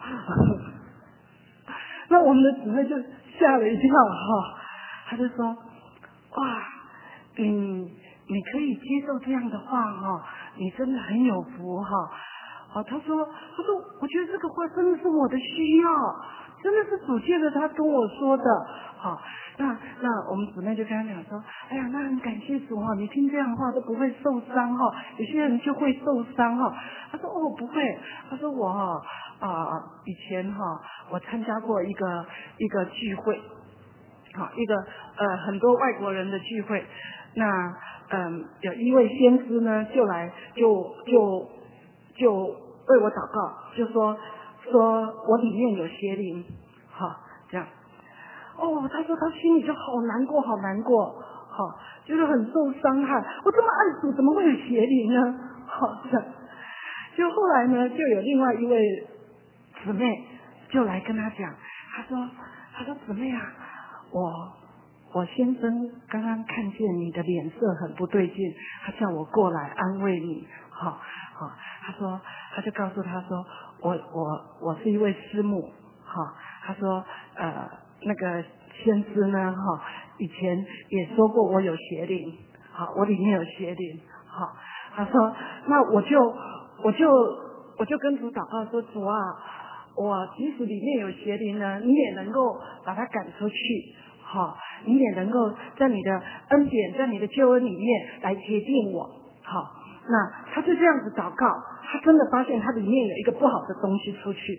那我们的姊妹就吓了一跳哈。他就说，哇，你你可以接受这样的话哈、哦，你真的很有福哈、哦。哦，他说，他说，我觉得这个话真的是我的需要， 真的是主借着他跟我说的。好，那那我们姊妹就跟他讲说，哎呀，那很感谢主哈，你听这样的话都不会受伤哈，有些人就会受伤哈。他说哦不会，他说我哈啊、呃、以前哈我参加过一个一个聚会，好一个呃很多外国人的聚会，那嗯、呃、有一位先知呢就来就就就为我祷告，就说说我里面有邪灵，好这样。哦，他说他心里就好难过，好难过，好，觉得很受伤害。我这么爱主，怎么会有邪灵呢？好，这样。就后来呢，就有另外一位姊妹就来跟他讲，他说，他说姊妹啊，我我先生刚刚看见你的脸色很不对劲，他叫我过来安慰你，好，好，他说，他就告诉他说，我我我是一位师母，好，他说呃。那个先知呢，哈，以前也说过我有邪灵，好，我里面有邪灵，好，他说，那我就我就我就跟主祷告说，主啊，我即使里面有邪灵呢，你也能够把它赶出去，好，你也能够在你的恩典，在你的救恩里面来接近我，好，那他就这样子祷告，他真的发现他里面有一个不好的东西出去，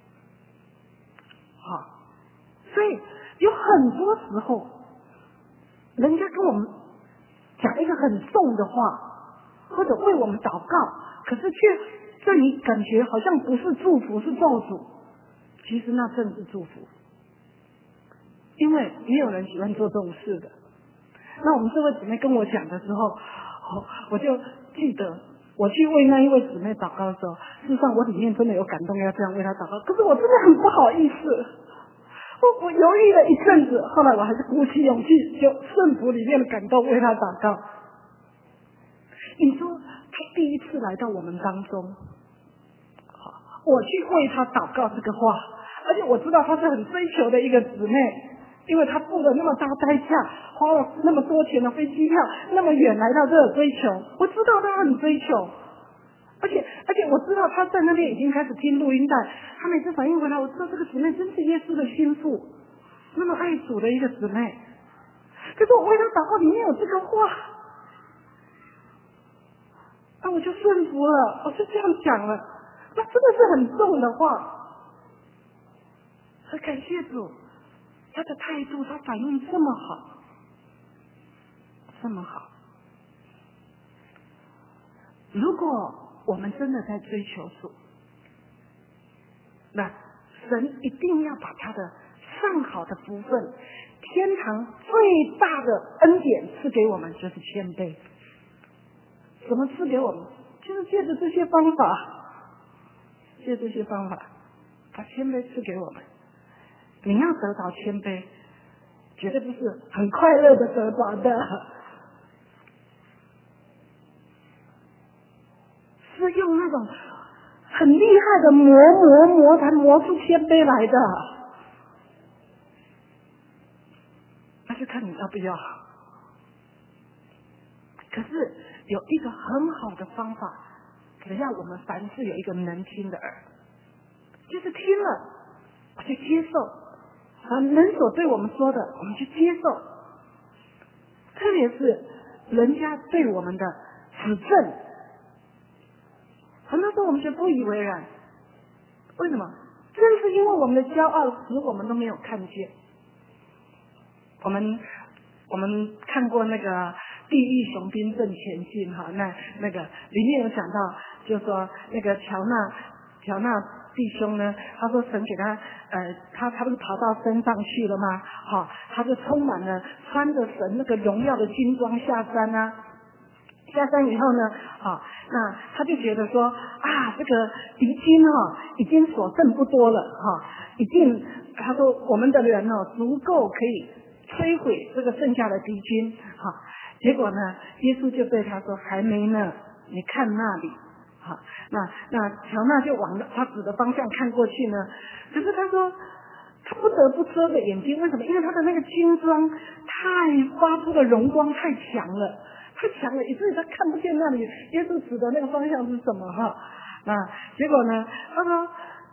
好。所以有很多时候，人家跟我们讲一个很重的话，或者为我们祷告，可是却让你感觉好像不是祝福，是咒诅。其实那正是祝福，因为也有人喜欢做这种事的。那我们这位姊妹跟我讲的时候，哦，我就记得我去为那一位姊妹祷告的时候，事实上我里面真的有感动，要这样为她祷告，可是我真的很不好意思。我我犹豫了一阵子，后来我还是鼓起勇气，就顺服里面的感动为他祷告。你说他第一次来到我们当中，我去为他祷告这个话，而且我知道他是很追求的一个姊妹，因为他付了那么大代价，花了那么多钱的飞机票，那么远来到这儿追求，我知道他很追求。而且而且我知道他在那边已经开始听录音带，他每次反应回来，我知道这个姊妹真是耶稣的心腹，那么爱主的一个姊妹。可是我为他祷告里面有这个话，那我就顺服了，我就这样讲了，那真的是很重的话。很感谢主，他的态度，他反应这么好，这么好。如果我们真的在追求主，那神一定要把他的上好的福分，天堂最大的恩典赐给我们，就是谦卑。怎么赐给我们？就是借着这些方法，借这些方法把谦卑赐给我们。你要得到谦卑，绝对不是很快乐的得到的，是用那种很厉害的磨磨磨才磨出谦卑来的。那就看你要不要。可是有一个很好的方法，只要我们凡事有一个能听的耳，就是听了我就接受，啊，人所对我们说的我们去接受，特别是人家对我们的指正，很多时候我们却不以为然。为什么？正是因为我们的骄傲，使我们都没有看见。我们我们看过那个地狱雄兵正前进哈，那那个里面有讲到，就是说那个乔纳乔纳弟兄呢，他说神给他呃，他他不是跑到山上去了吗？好，他就充满了穿着神那个荣耀的军装下山啊。下山以后呢，好，那他就觉得说啊，这个敌军哈已经所剩不多了哈，已经他说我们的人哦足够可以摧毁这个剩下的敌军哈。结果呢，耶稣就对他说还没呢，你看那里。好，那那乔纳就往他指的方向看过去呢，可是他说他不得不遮着眼睛，为什么？因为他的那个军装太发出的荣光太强了。太强了，以至于他看不见那里耶稣指的那个方向是什么哈。那结果呢？他说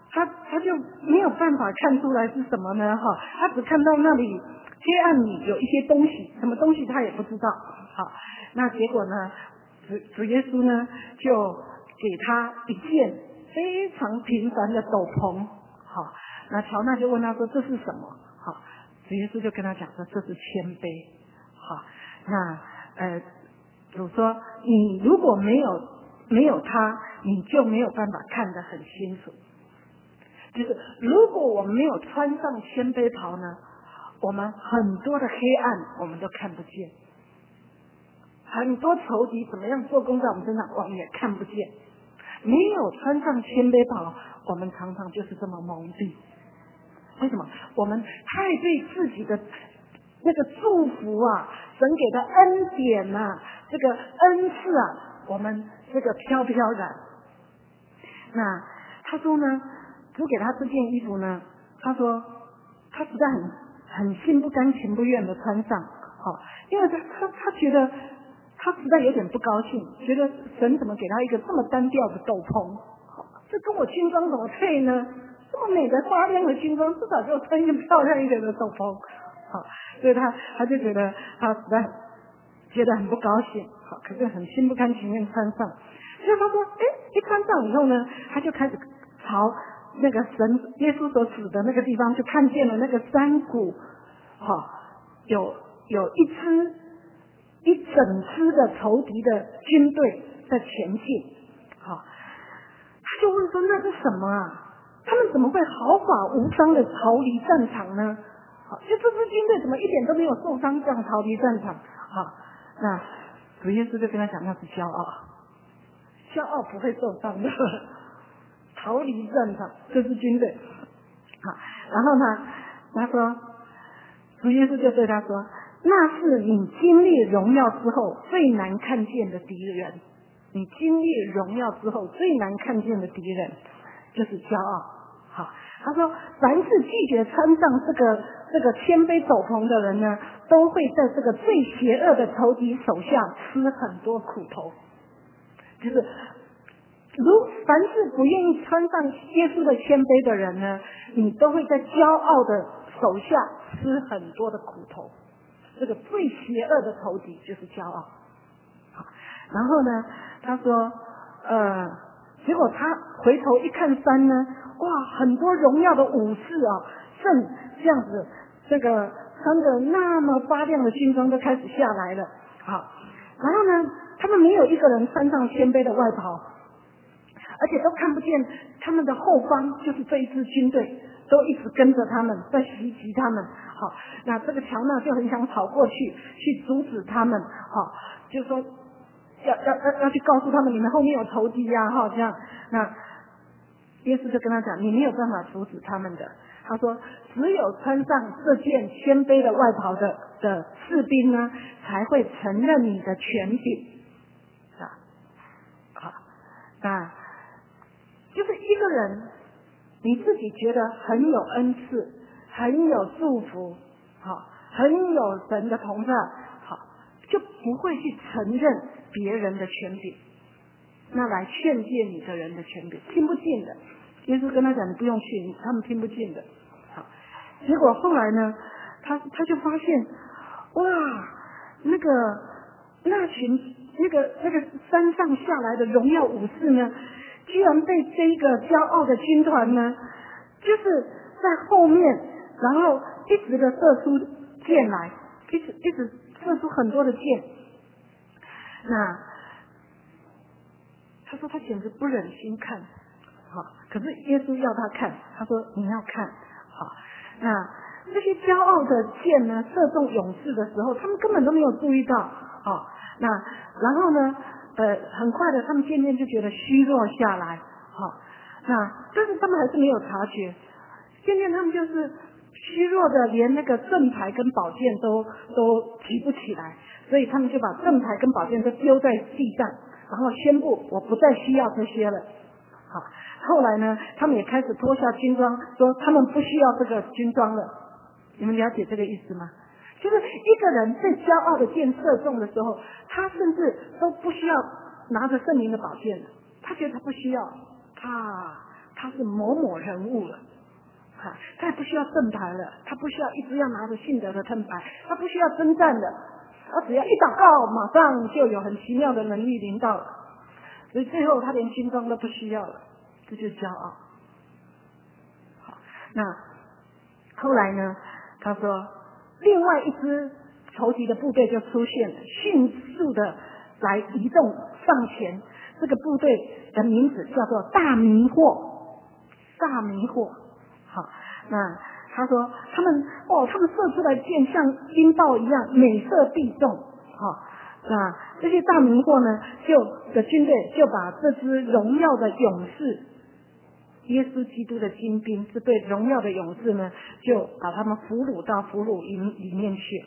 他他就没有办法看出来是什么呢？哈，他只看到那里黑暗里有一些东西，什么东西他也不知道。好，那结果呢，主主耶稣呢就给他一件非常平凡的斗篷。好，那乔娜就问他说这是什么？好，主耶稣就跟他讲说这是谦卑。好，那呃主说你如果没有没有他，你就没有办法看得很清楚。就是如果我们没有穿上谦卑袍呢，我们很多的黑暗我们都看不见，很多仇敌怎么样做工在我们身上我们也看不见。没有穿上谦卑袍，我们常常就是这么蒙蔽。为什么？我们太对自己的那个祝福啊，神给的恩典啊，这个恩赐啊，我们这个飘飘然。那他说呢，主给他这件衣服呢，他说他实在很很心不甘情不愿的穿上，好，因为他他他觉得他实在有点不高兴，觉得神怎么给他一个这么单调的斗篷，这跟我军装怎么配呢？这么美的发亮的军装，至少给我穿一个漂亮一点的斗篷。好，所以他他就觉得他实在觉得很不高兴，好，可是很心不甘情愿穿上。所以他说，哎，一穿上以后呢，他就开始朝那个神耶稣所指的那个地方，就看见了那个山谷，好，有有一支一整支的仇敌的军队在前进，好，他就问说那是什么啊？他们怎么会毫发无伤的逃离战场呢？好，就这支军队怎么一点都没有受伤，这样逃离战场？好，那主耶稣就跟他讲，那是骄傲，骄傲不会受伤的，逃离战场，这支军队。好，然后呢，他说，主耶稣就对他说，那是你经历荣耀之后最难看见的敌人，你经历荣耀之后最难看见的敌人就是骄傲。好，他说凡是拒绝穿上这个这个谦卑斗篷的人呢，都会在这个最邪恶的仇敌手下吃很多苦头。就是如凡是不愿意穿上耶稣的谦卑的人呢，你都会在骄傲的手下吃很多的苦头。这个最邪恶的仇敌就是骄傲。好，然后呢，他说呃结果他回头一看山呢，哇，很多荣耀的武士啊，正这样子，这个穿着那么发亮的军装都开始下来了。好，然后呢，他们没有一个人穿上谦卑的外袍，而且都看不见他们的后方就是这一支军队，都一直跟着他们，在袭击他们。好，那这个乔娜就很想跑过去，去阻止他们。好，就说要要要要去告诉他们，你们后面有仇敌呀，哈，这样。那耶稣就跟他讲，你没有办法阻止他们的。他说，只有穿上这件谦卑的外袍的的士兵呢，才会承认你的权柄。啊，好，那就是一个人，你自己觉得很有恩赐，很有祝福，好，很有神的同在，好，就不会去承认别人的权柄，那来劝诫你的人的权柄，听不进的。耶稣跟他讲，你不用去，他们听不进的。好，结果后来呢，他他就发现，哇，那个那群那个那个山上下来的荣耀武士呢，居然被这一个骄傲的军团呢，就是在后面，然后一直的射出箭来，一直一直射出很多的箭。那他说他简直不忍心看，好，可是耶稣要他看，他说你要看，好，那这些骄傲的箭呢，射中勇士的时候，他们根本都没有注意到，好，那然后呢，呃，很快的，他们渐渐就觉得虚弱下来，好，那但是他们还是没有察觉，渐渐他们就是虚弱的，连那个盾牌跟宝剑都都提不起来，所以他们就把盾牌跟宝剑都丢在地上，然后宣布我不再需要这些了。好，后来呢，他们也开始脱下军装，说他们不需要这个军装了。你们了解这个意思吗？就是一个人被骄傲的箭射中的时候，他甚至都不需要拿着圣灵的宝剑了，他觉得他不需要，啪他是某某人物了，哈，他也不需要正牌了，他不需要一直要拿着信德的盾牌，他不需要征战的，他只要一祷告，马上就有很奇妙的能力临到了。所以最后他连军装都不需要了，这就是骄傲。好，那后来呢？他说，另外一支仇敌的部队就出现了，迅速的来移动上前。这个部队的名字叫做大迷惑，大迷惑。好，那他说他们哦，他们射出来的箭像金豹一样，美色必中。好，那这些大迷惑呢，就的军队就把这支荣耀的勇士，耶稣基督的精兵，这对荣耀的勇士呢，就把他们俘虏到俘虏营里面去。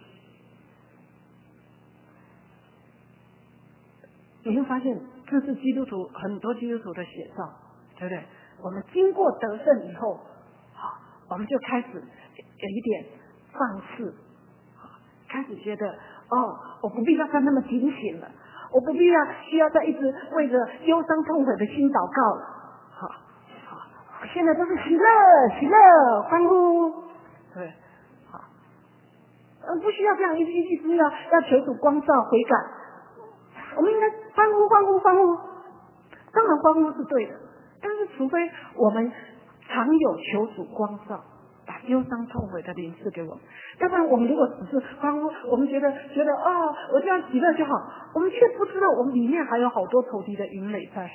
你会发现，这是基督徒很多基督徒的写照，对不对？我们经过得胜以后，好，我们就开始有一点放肆，开始觉得哦，我不必要再那么警醒了，我不必要需要再一直为着忧伤痛悔的心祷告了。好，好，现在都是喜乐，喜乐，欢呼，对，好，嗯，不需要这样一直一直要要求主光照悔改。我们应该欢呼欢呼欢呼，当然欢呼是对的，但是除非我们常有求主光照，把忧伤痛悔的灵赐给我们，要不然我们如果只是欢呼，我们觉得觉得哦，我这样喜乐就好，我们却不知道我们里面还有好多仇敌的营垒在。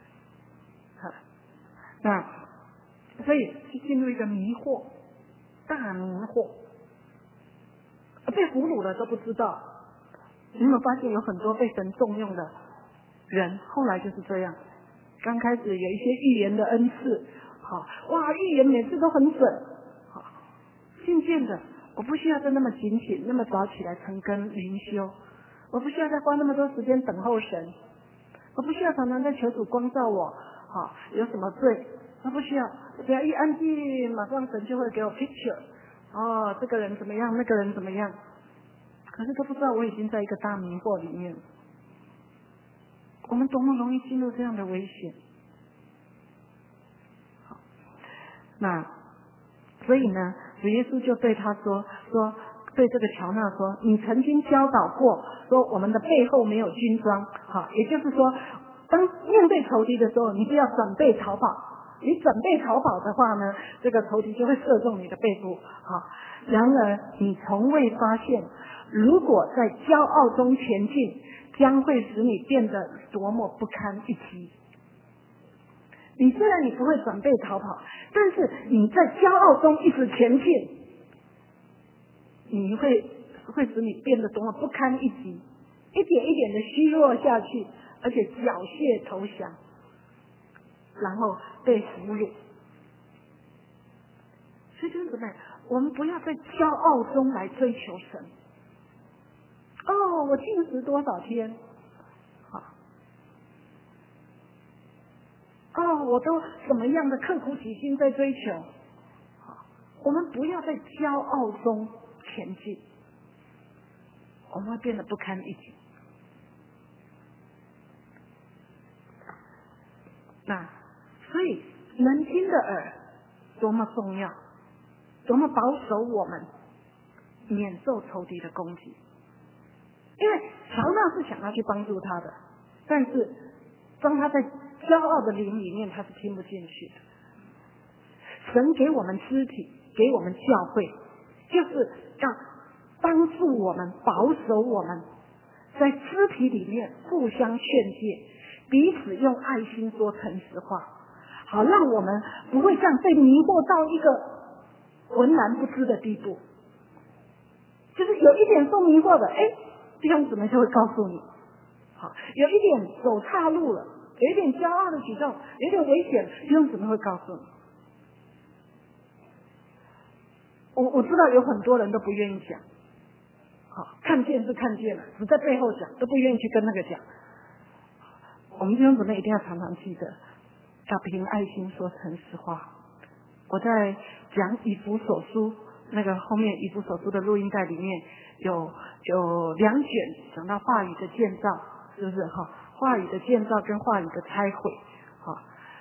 那所以就进入一个迷惑，大迷惑，被俘虏了都不知道。你有没有发现有很多被神重用的人，后来就是这样。刚开始有一些预言的恩赐，好，哇，预言每次都很准，好，渐渐的，我不需要再那么警醒，那么早起来晨更灵修，我不需要再花那么多时间等候神，我不需要常常在求主光照我，好，有什么罪，我不需要，只要一安静，马上神就会给我 picture， 哦，这个人怎么样，那个人怎么样。可是都不知道我已经在一个大迷惑里面，我们多么容易进入这样的危险。好，那所以呢，主耶稣就对他说说对这个乔纳说，你曾经教导过，说我们的背后没有军装，好，也就是说，当面对仇敌的时候，你就要准备逃跑。你准备逃跑的话呢，这个仇敌就会射中你的背部。好，然而你从未发现，如果在骄傲中前进，将会使你变得多么不堪一击。你虽然你不会准备逃跑，但是你在骄傲中一直前进，你会会使你变得多么不堪一击，一点一点的虚弱下去，而且缴械投降，然后被俘虏。所以弟兄姊妹，我们不要在骄傲中来追求神。哦，我禁食多少天？好，哦，我都什么样的刻苦己心在追求？好，我们不要在骄傲中前进，我们会变得不堪一击。那所以能听的耳多么重要，多么保守我们免受仇敌的攻击。因为乔纳是想要去帮助他的，但是当他在骄傲的灵里面，他是听不进去的。神给我们肢体，给我们教会，就是要帮助我们，保守我们，在肢体里面互相劝诫，彼此用爱心说诚实话，好让我们不会这样被迷惑到一个浑然不知的地步。就是有一点受迷惑的，哎，弟兄姊妹就会告诉你，好，有一点走岔路了，有一点骄傲的举动，有一点危险，弟兄姊妹会告诉你。我我知道有很多人都不愿意讲，好，看见是看见了，只在背后讲，都不愿意去跟那个讲。我们弟兄姊妹一定要常常记得，要凭爱心说诚实话。我在讲以弗所书那个后面以弗所书的录音带里面有有两卷讲到话语的建造，是不是哈？话语的建造跟话语的拆毁，好，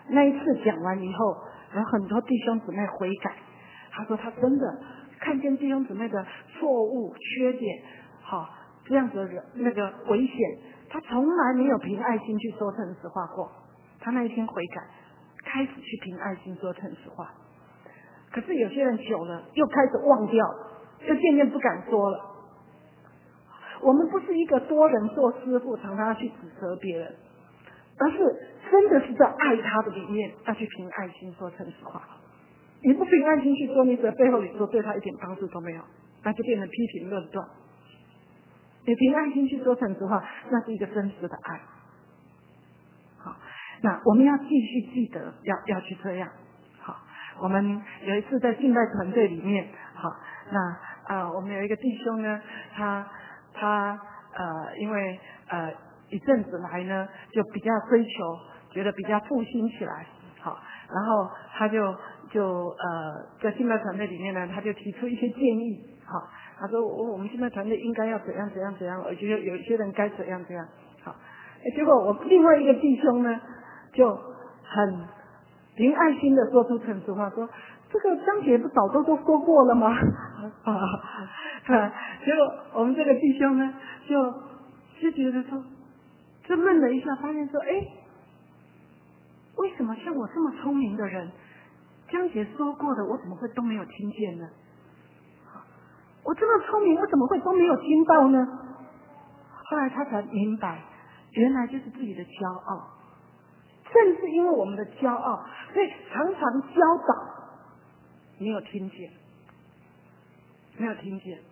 那一次讲完以后，有很多弟兄姊妹悔改。他说他真的看见弟兄姊妹的错误、缺点，好这样子的人那个危险，他从来没有凭爱心去说诚实话过。他那一天悔改，开始去凭爱心说诚实话。可是有些人久了又开始忘掉了，就渐渐不敢说了。我们不是一个多人做师傅，常常要去指责别人，而是真的是在爱他的里面要去凭爱心说诚实话。你不凭爱心去说，你在背后里说，对他一点帮助都没有，那就变成批评论断。你凭爱心去说诚实话，那是一个真实的爱。好，那我们要继续记得要要去这样。好，我们有一次在敬拜团队里面，好，那啊、呃，我们有一个弟兄呢，他他呃，因为呃一阵子来呢，就比较追求，觉得比较复兴起来，好，然后他就就呃在敬拜团队里面呢，他就提出一些建议，好，他说我我们敬拜团队应该要怎样怎样怎样，我觉得有一些人该怎样怎样，好，结果我另外一个弟兄呢，就很凭爱心的说出诚实话，说这个张姐不早都都说过了吗？啊，结果我们这个弟兄呢，就就觉得说，就愣了一下，发现说，哎，为什么像我这么聪明的人，江姐说过的，我怎么会都没有听见呢？我这么聪明，我怎么会都没有听到呢？后来他才明白，原来就是自己的骄傲。正是因为我们的骄傲，所以常常教导没有听见，没有听见。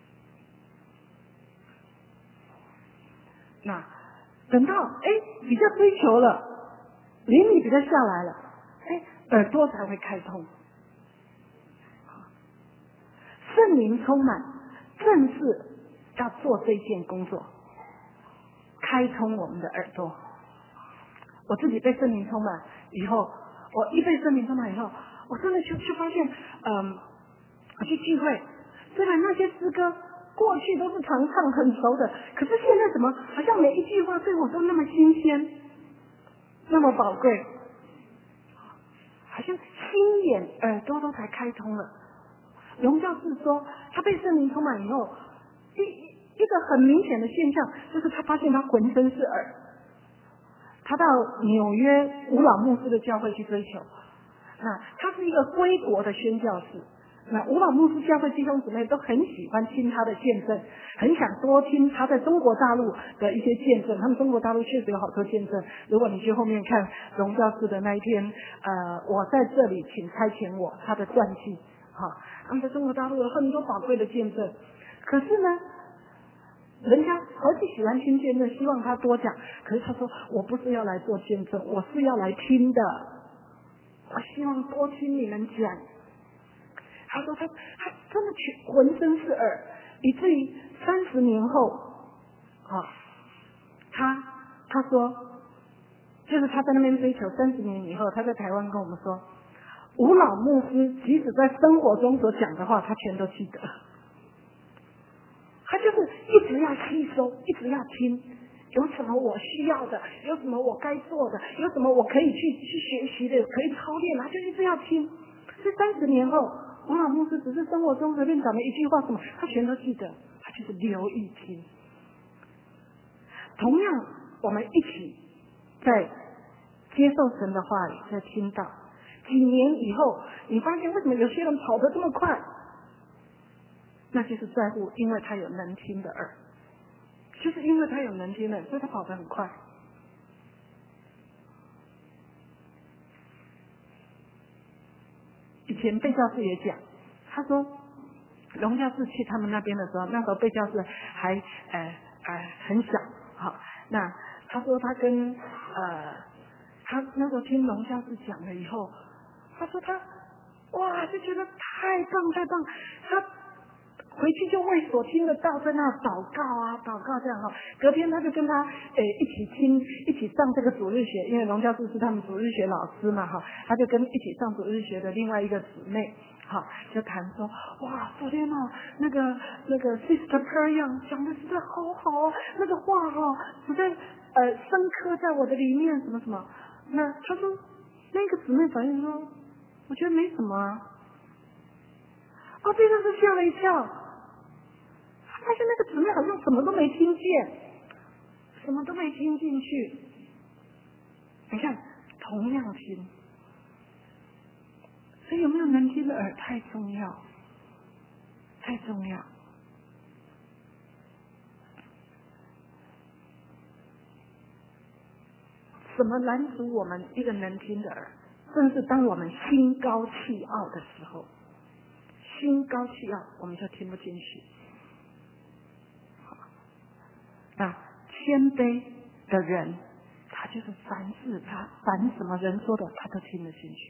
那等到哎比较追求了，灵力比较下来了，哎耳朵才会开通。圣灵充满，正是要做这件工作，开通我们的耳朵。我自己被圣灵充满以后，我一被圣灵充满以后，我真的就就发现，嗯，我去聚会，虽然那些诗歌过去都是常唱很熟的，可是现在怎么好像每一句话对我都那么新鲜，那么宝贵，好像心眼耳朵都才开通了。荣教士说，他被圣灵充满以后，一一个很明显的现象就是他发现他浑身是耳。他到纽约吴老牧师的教会去追求，那他是一个归国的宣教士。那吴老牧师教会弟兄姊妹都很喜欢听他的见证，很想多听他在中国大陆的一些见证。他们中国大陆确实有好多见证，如果你去后面看荣教士的那一篇，呃，我在这里，请差遣我，他的传记，哈，他们在中国大陆有很多宝贵的见证。可是呢，人家何其喜欢听见证，希望他多讲。可是他说，我不是要来做见证，我是要来听的。我希望多听你们讲。他说他他真的全浑身是耳，以至于三十年后，啊，他他说，就是他在那边追求三十年以后，他在台湾跟我们说，吴老牧师即使在生活中所讲的话，他全都记得。他就是一直要吸收，一直要听，有什么我需要的，有什么我该做的，有什么我可以去去学习的，可以操练，他就一直要听。这三十年后，吴老牧师只是生活中随便讲的一句话什么，他全都记得，他就是留意听。同样，我们一起在接受神的话语，在听到几年以后，你发现为什么有些人跑得这么快？那就是在乎，因为他有能听的耳，就是因为他有能听的耳，所以他跑得很快。以前贝教士也讲，他说荣教士去他们那边的时候，那时候贝教士还呃呃很小，好，那他说他跟呃他那时候听荣教士讲了以后，他说他哇就觉得太棒太棒，他回去就为所听得到在那祷告啊祷告这样哈，隔天他就跟他诶一起听一起上这个主日学，因为荣教士是他们主日学老师嘛哈，他就跟一起上主日学的另外一个姊妹好就谈说，哇昨天哦那个那个 Sister Perry 讲的实在好好哦，那个话哈实在呃深刻在我的里面什么什么，那他说那个姊妹反应说，我觉得没什么啊。哦，对方是吓了一跳，发现那个姊妹好像什么都没听见，什么都没听进去。你看，同样听，所以有没有能听的耳太重要，太重要。什么拦阻我们一个能听的耳？正是当我们心高气傲的时候，心高气傲，我们就听不进去。那谦卑的人，他就是凡事他凡什么人说的，他都听得进去。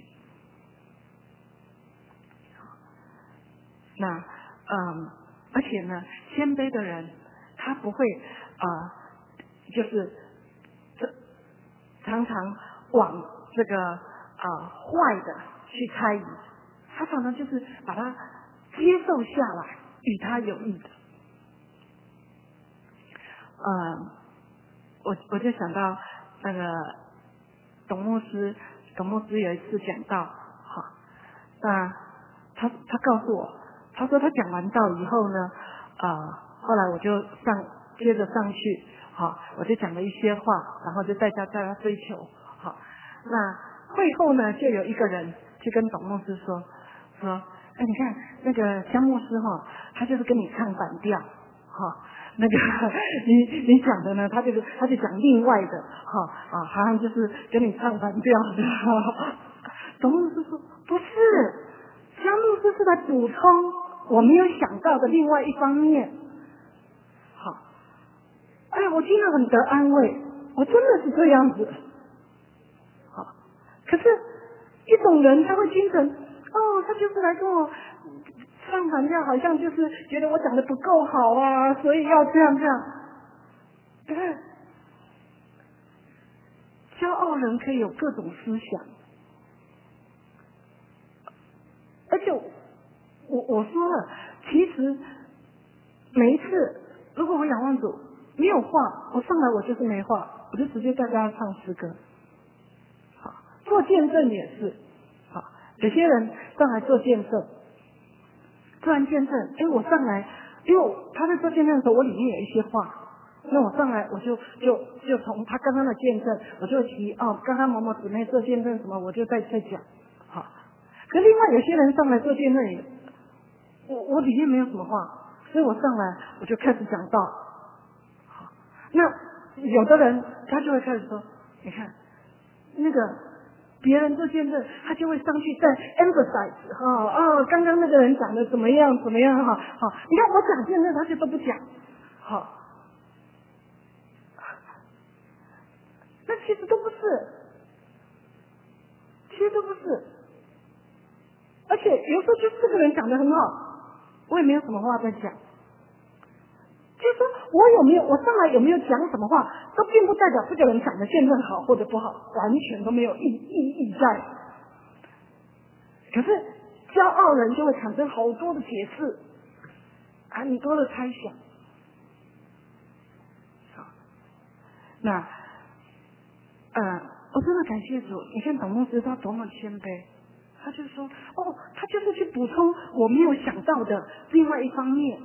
那嗯，而且呢，谦卑的人，他不会呃，就是这常常往这个呃坏的去猜疑，他常常就是把它接受下来，与他有益的。呃，我我就想到那个董牧师，董牧师有一次讲道，哈，那他他告诉我，他说他讲完道以后呢，呃，后来我就上接着上去，好，我就讲了一些话，然后就带大家追求，好，那会后呢，就有一个人去跟董牧师说，说，哎，你看那个江牧师哈，他就是跟你唱反调，哈。那个你你讲的呢，他就是他就讲另外的，哈啊，好像就是跟你唱反调的。董牧师说不是，江牧师是来补充我没有想到的另外一方面。好，哎呀，我听了很得安慰，我真的是这样子。好，可是一种人他会听成，哦，他就是来跟我唱反调，好像就是觉得我讲的不够好啊，所以要这样这样。对，骄傲人可以有各种思想，而且我我说了，其实每一次如果我仰望主没有话，我上来我就是没话，我就直接在家唱诗歌。好，做见证也是，好，有些人上来做见证。做完见证，哎，我上来，因为他在做见证的时候，我里面有一些话，那我上来我就就就从他刚刚的见证，我就提哦，刚刚某某姊妹做见证什么，我就在在讲，好。可另外有些人上来做见证也，我我里面没有什么话，所以我上来我就开始讲道，好。那有的人他就会开始说，你看那个。别人做见证，他就会上去再 emphasize 哈啊，刚刚那个人讲的怎么样怎么样哈好，你看我讲见证，他就都不讲，好，那其实都不是，其实都不是，而且有时候就这个人讲的很好，我也没有什么话在讲。就是说我有没有，我上来有没有讲什么话，都并不代表这个人讲的见证好或者不好，完全都没有意意义在。可是骄傲人就会产生好多的解释，很多的猜想。好，那，呃，我真的感谢主，你看董牧师他多么谦卑，他就说，哦，他就是去补充我没有想到的另外一方面。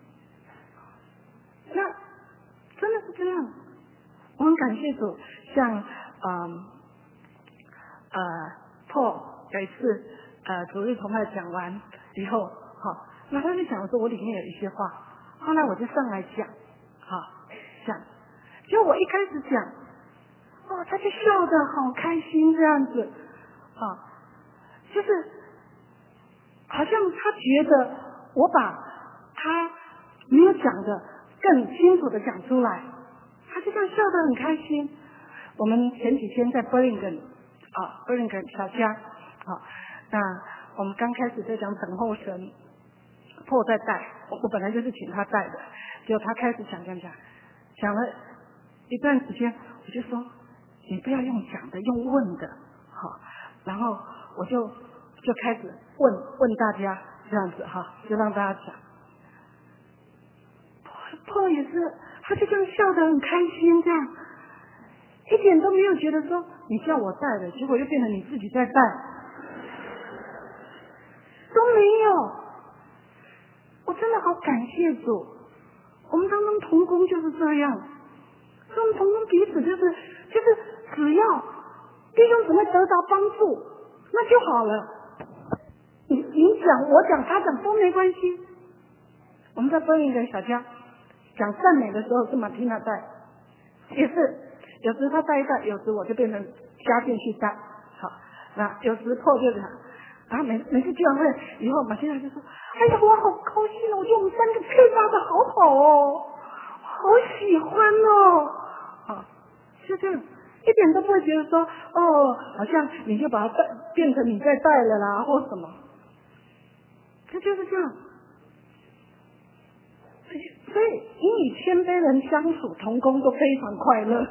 那真的是这样，我很感谢主。像嗯呃 Paul 有一次呃主日崇拜讲完以后，好，那他就讲说我里面有一些话，后来我就上来讲，好讲，结果我一开始讲，哦，他就笑得好开心这样子，啊，就是好像他觉得我把他没有讲的更清楚的讲出来，他就这样笑得很开心。我们前几天在 Burlington 啊 Burlington 小家，啊，那我们刚开始在讲等候神，破在带，我我本来就是请他带的，结果他开始讲讲讲，讲了一段时间，我就说你不要用讲的，用问的，好，然后我就就开始问问大家这样子哈，就让大家讲。破也是，他就这样笑得很开心，这样一点都没有觉得说你叫我带的，结果又变成你自己在带，都没有。我真的好感谢主，我们当中同工就是这样，我们同工彼此就是就是只要弟兄姊妹得到帮助，那就好了。你你讲我讲他讲都没关系。我们在分一个小家讲赞美的时候是马蒂娜带，也是有时他带一带，有时我就变成加进去带。好，那有时破就讲。然后每每次聚完会以后，马先生就说：“哎呀，我好高兴哦！我觉得我们三个配搭的好好哦，好喜欢哦。”啊，就这样，一点都不会觉得说哦，好像你就把它带变成你在带了啦，或什么。这就是这样。所以，你与谦卑人相处，同工都非常快乐。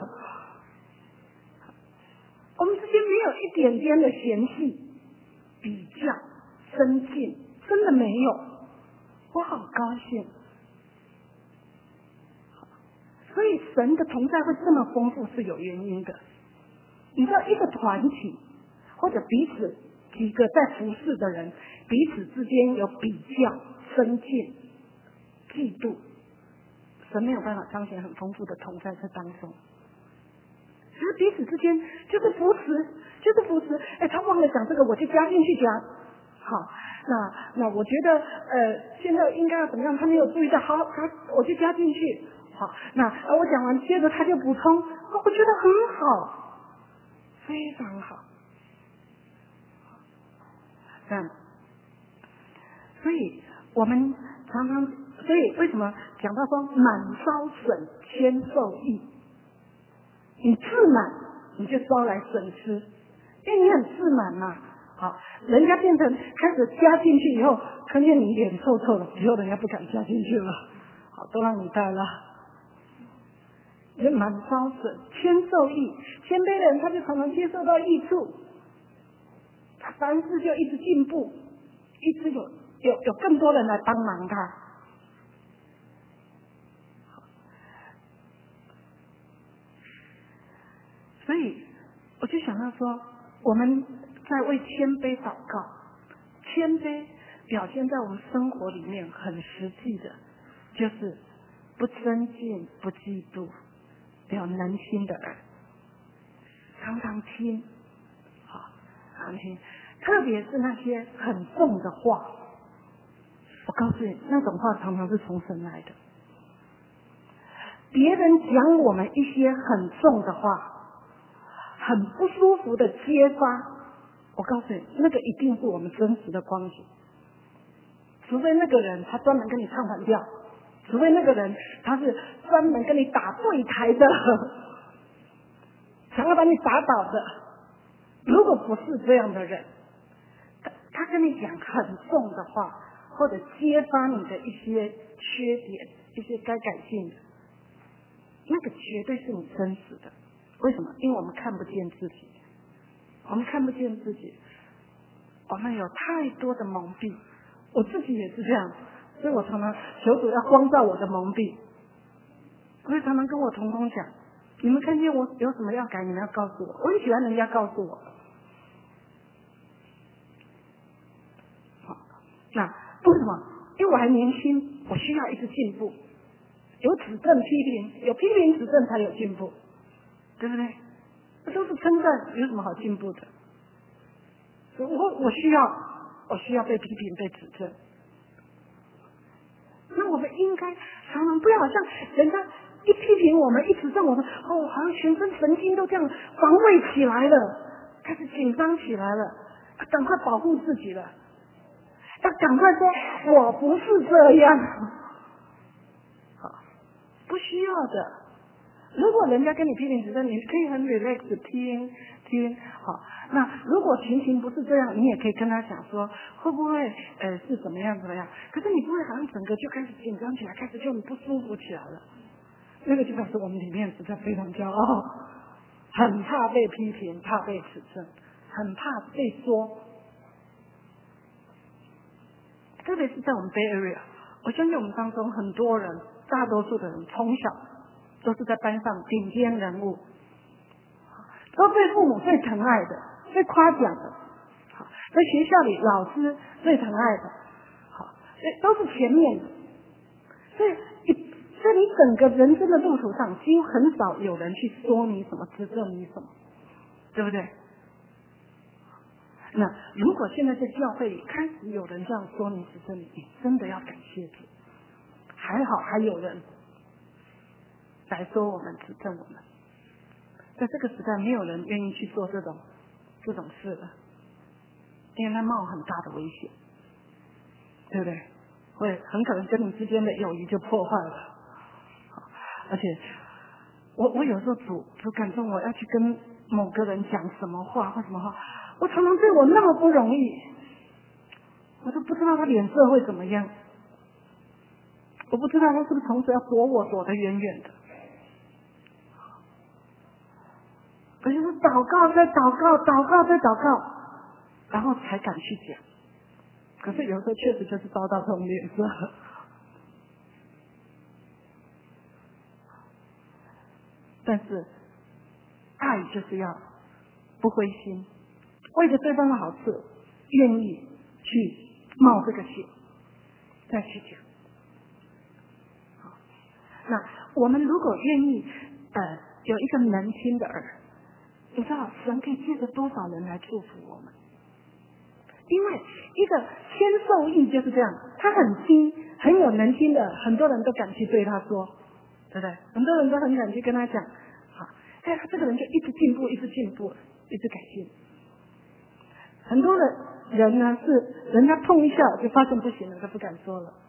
我们之间没有一点点的嫌弃。比较增进，真的没有，我好高兴。所以神的同在会这么丰富是有原因的。你知道一个团体或者彼此几个在服侍的人，彼此之间有比较、增进、嫉妒，神没有办法彰显很丰富的同在这当中。其实彼此之间就是扶持，就是扶持。哎，他忘了讲这个，我就加进去讲。好，那那我觉得呃，现在应该要怎么样？他没有注意到，好，他我就加进去。好，那我讲完，接着他就补充，我觉得很好，非常好。这样，所以我们常常，所以为什么讲到说满招损，谦受益？你自满，你就招来损失，因为你很自满嘛。好，人家变成开始加进去以后，看见你脸臭臭的，以后人家不敢加进去了。好，都让你带了，人满招损，谦受益。谦卑的人，他就常常接受到益处，他凡事就一直进步，一直有有有更多人来帮忙他。所以我就想到说，我们在为谦卑祷告，谦卑表现在我们生活里面很实际的，就是不增进、不嫉妒，有能听的耳，常常听，好，常常听，特别是那些很重的话，我告诉你，那种话常常是从神来的。别人讲我们一些很重的话，很不舒服的揭发，我告诉你，那个一定是我们真实的光景。除非那个人他专门跟你唱反调，除非那个人他是专门跟你打对台的，想要把你打倒的。如果不是这样的人，他他跟你讲很重的话，或者揭发你的一些缺点，一些该改进的，那个绝对是你真实的。为什么？因为我们看不见自己，我们看不见自己，我们有太多的蒙蔽。我自己也是这样，所以我常常求主要光照我的蒙蔽。我也常常跟我同工讲，你们看见我有什么要改，你们要告诉我。我很喜欢人家告诉我。好，那为什么？因为我还年轻，我需要一直进步。有指正批评，有批评指正才有进步。对不对？这都是称赞，有什么好进步的？我我需要，我需要被批评、被指正。那我们应该常常不要好像人家一批评我们、一指正我们，哦，好像全身神经都这样防卫起来了，开始紧张起来了，要赶快保护自己了，要赶快说我不是这样。好，不需要的。如果人家跟你批评指正，你可以很 relax 听听，好。那如果情形不是这样，你也可以跟他讲说，会不会呃是怎么样怎么样？可是你不会好像整个就开始紧张起来，开始就很不舒服起来了。那个就表示我们里面实在非常骄傲，很怕被批评，怕被指正，很怕被说。特别是在我们 Bay Area， 我相信我们当中很多人，大多数的人从小都是在班上顶尖人物， 都对父母最疼爱的、最夸奖的，好，在学校里老师最疼爱的，好，都是前面的。所以你在你整个人生的路途上，几乎很少有人去说你什么、指正你什么，对不对？那如果现在在教会里开始有人这样说你、指正你，你真的要感谢主，还好还有人来说我们、指正我们。在这个时代，没有人愿意去做这种这种事了，因为它冒很大的危险，对不对？会很可能跟你之间的友谊就破坏了。而且，我我有时候主主感动我要去跟某个人讲什么话或什么话，我常常对我那么不容易，我都不知道他脸色会怎么样，我不知道他是不是从此要躲我躲得远远的。我就是祷告再祷告，祷告再祷告，然后才敢去讲。可是有时候确实就是遭到这种脸色。但是爱就是要不灰心，为着对方的好处，愿意去冒这个险，再去讲。那我们如果愿意，呃，有一个能听的耳，你知道神可以借着多少人来祝福我们？因为一个先受益就是这样，他很听，很有能听的，很多人都敢去对他说，对不对？很多人都很敢去跟他讲，好，哎，他这个人就一直进步，一直进步，一直改进。很多的人呢，是人家碰一下就发现不行了，就不敢说了。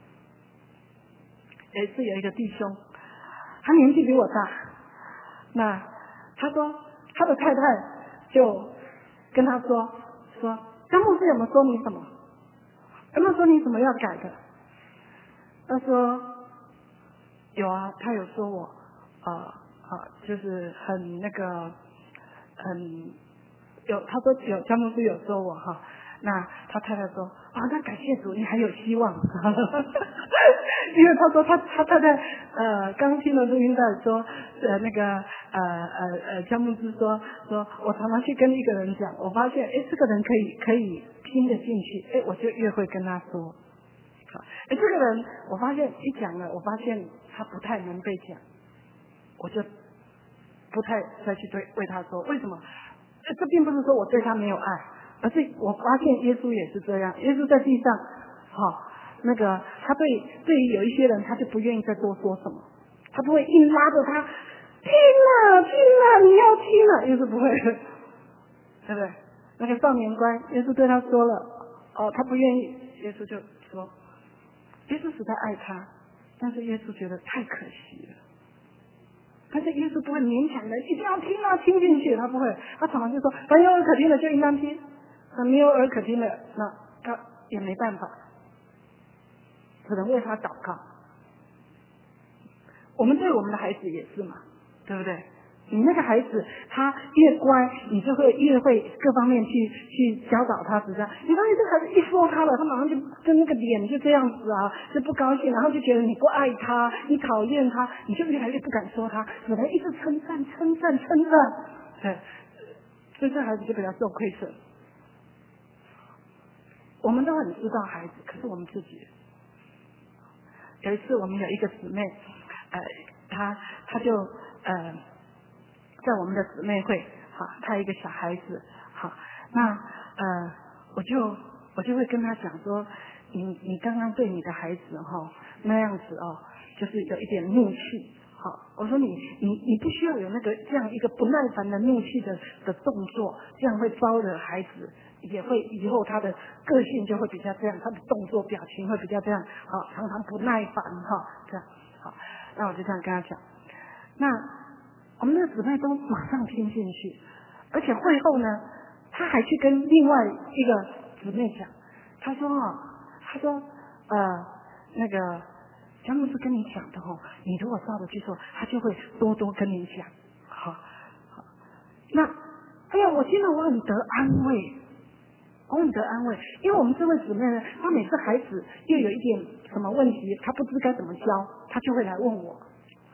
有一次有一个弟兄，他年纪比我大，那他说他的太太就跟他说说。张牧师有没有说你什么？有没有说你什么要改的？他说有啊，他有说我啊啊、呃呃，就是很那个很有，他说有张牧师有说我哈。那他太太说啊，那感谢主，你还有希望。因为他说他他太太呃刚听了录音带说呃那个呃呃呃江牧师说说我常常去跟一个人讲，我发现哎这个人可以可以听得进去，哎我就越会跟他说。哎这个人我发现一讲了，我发现他不太能被讲，我就不太再去对为他说。为什么？这并不是说我对他没有爱，而是我发现耶稣也是这样。耶稣在地上，好、哦，那个他对对于有一些人，他就不愿意再多说什么，他不会硬拉着他听了听了，你要听了，耶稣不会，对不对？那个少年官，耶稣对他说了，哦，他不愿意，耶稣就说，耶稣实在爱他，但是耶稣觉得太可惜了。但是耶稣不会勉强人一定要听啊，听进去，他不会，他常常就说凡有耳可听的就应当听，那没有耳可听的，那他也没办法，只能为他祷告。我们对我们的孩子也是嘛，对不对？你那个孩子他越乖，你就会越会各方面去去教导他，是这样。你发现这个孩子一说他了，他马上就跟那个脸就这样子啊，就不高兴，然后就觉得你不爱他，你讨厌他，你就越来越不敢说他，只能一直称赞称赞称赞。对，所以这孩子就比较受亏损。我们都很知道孩子，可是我们自己。有一次我们有一个姊妹，呃，她她就呃。在我们的姊妹会，好，她一个小孩子，好，那呃，我就我就会跟她讲说，你你刚刚对你的孩子哈、哦、那样子哦，就是有一点怒气，好，我说你你你不需要有那个这样一个不耐烦的怒气的的动作，这样会招惹孩子，也会以后他的个性就会比较这样，他的动作表情会比较这样，好，常常不耐烦哈，这样，好，那我就这样跟他讲，那。我们的姊妹都马上听进去，而且会后呢，他还去跟另外一个姊妹讲，他说啊，他说呃那个江牧师跟你讲的哦，你如果照着去做，他就会多多跟你讲，好，好，那哎呀，我听了我很得安慰，我很得安慰，因为我们这位姊妹呢，她每次孩子又有一点什么问题，她不知该怎么教，她就会来问我。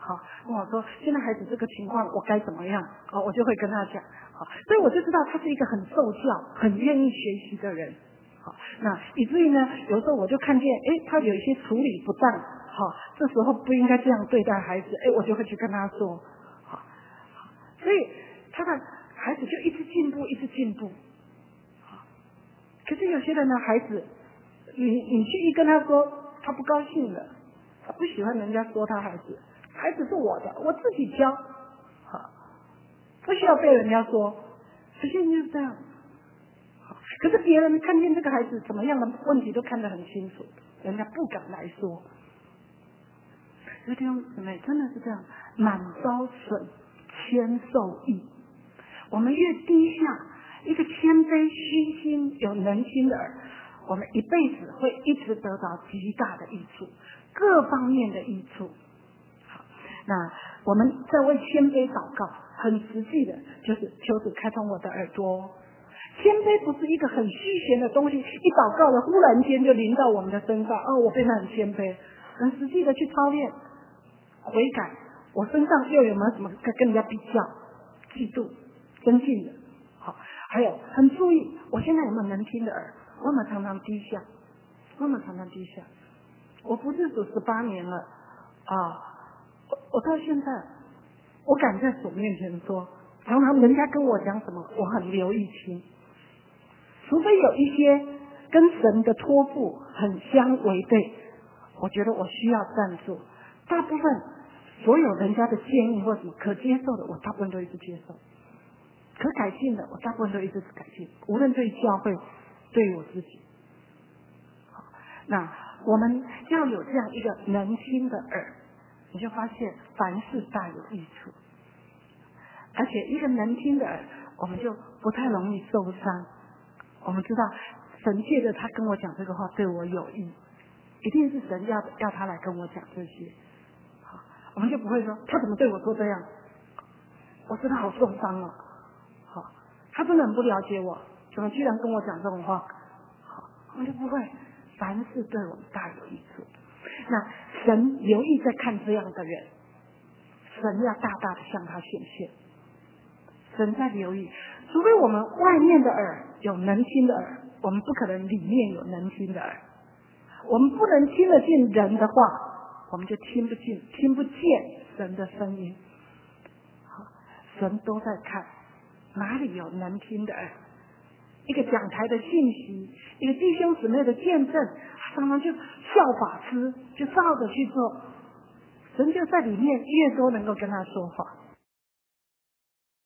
好，跟我说现在孩子这个情况我该怎么样，哦，我就会跟他讲，好，所以我就知道他是一个很受教、很愿意学习的人。好，那以至于呢，有时候我就看见，哎，他有一些处理不当，好，这时候不应该这样对待孩子，哎，我就会去跟他说，好，所以他的孩子就一直进步，一直进步。好，可是有些人呢，孩子，你你去一跟他说，他不高兴了，他不喜欢人家说他孩子，孩子是我的，我自己教，好，不需要被人家说，实现就是这样。可是别人看见这个孩子怎么样的问题都看得很清楚，人家不敢来说。所以弟兄姊妹真的是这样，满招损，谦受益。我们越低下，一个谦卑、虚心、有能心的儿，我们一辈子会一直得到极大的益处，各方面的益处。好，那我们在为谦卑祷告，很实际的就是求主开通我的耳朵。谦卑不是一个很虚闲的东西，一祷告了，忽然间就临到我们的身上，哦，我变得很谦卑，很实际的去操练、悔改。我身上又有没有什么跟跟人家比较、嫉妒、增进的？好，还有很注意，我现在有没有能听的耳？我有没有常常低下？我有没有常常低下？我不是主十八年了啊，我我到现在，我敢在主面前说，常常人家跟我讲什么，我很留意听。除非有一些跟神的托付很相违背，我觉得我需要站住。大部分所有人家的建议或什么可接受的，我大部分都一直接受；可改进的，我大部分都一直改进。无论对教会，对我自己。好，那我们要有这样一个能听的耳，你就发现凡事大有益处。而且一个能听的耳，我们就不太容易受伤。我们知道神借着他跟我讲这个话对我有益，一定是神要要他来跟我讲这些，好，我们就不会说他怎么对我说这样，我知道好受伤了，好，他真的很不了解我，怎么居然跟我讲这种话，好，我们就不会，凡事对我们大有益处。那神留意在看这样的人，神要大大的向他显现。神在留意，除非我们外面的耳有能听的耳，我们不可能里面有能听的耳。我们不能听得进人的话，我们就听不进、听不见神的声音。好，神都在看，哪里有能听的耳？一个讲台的信息，一个弟兄姊妹的见证，常常就效法师，就照着去做。神就在里面，越多能够跟他说话。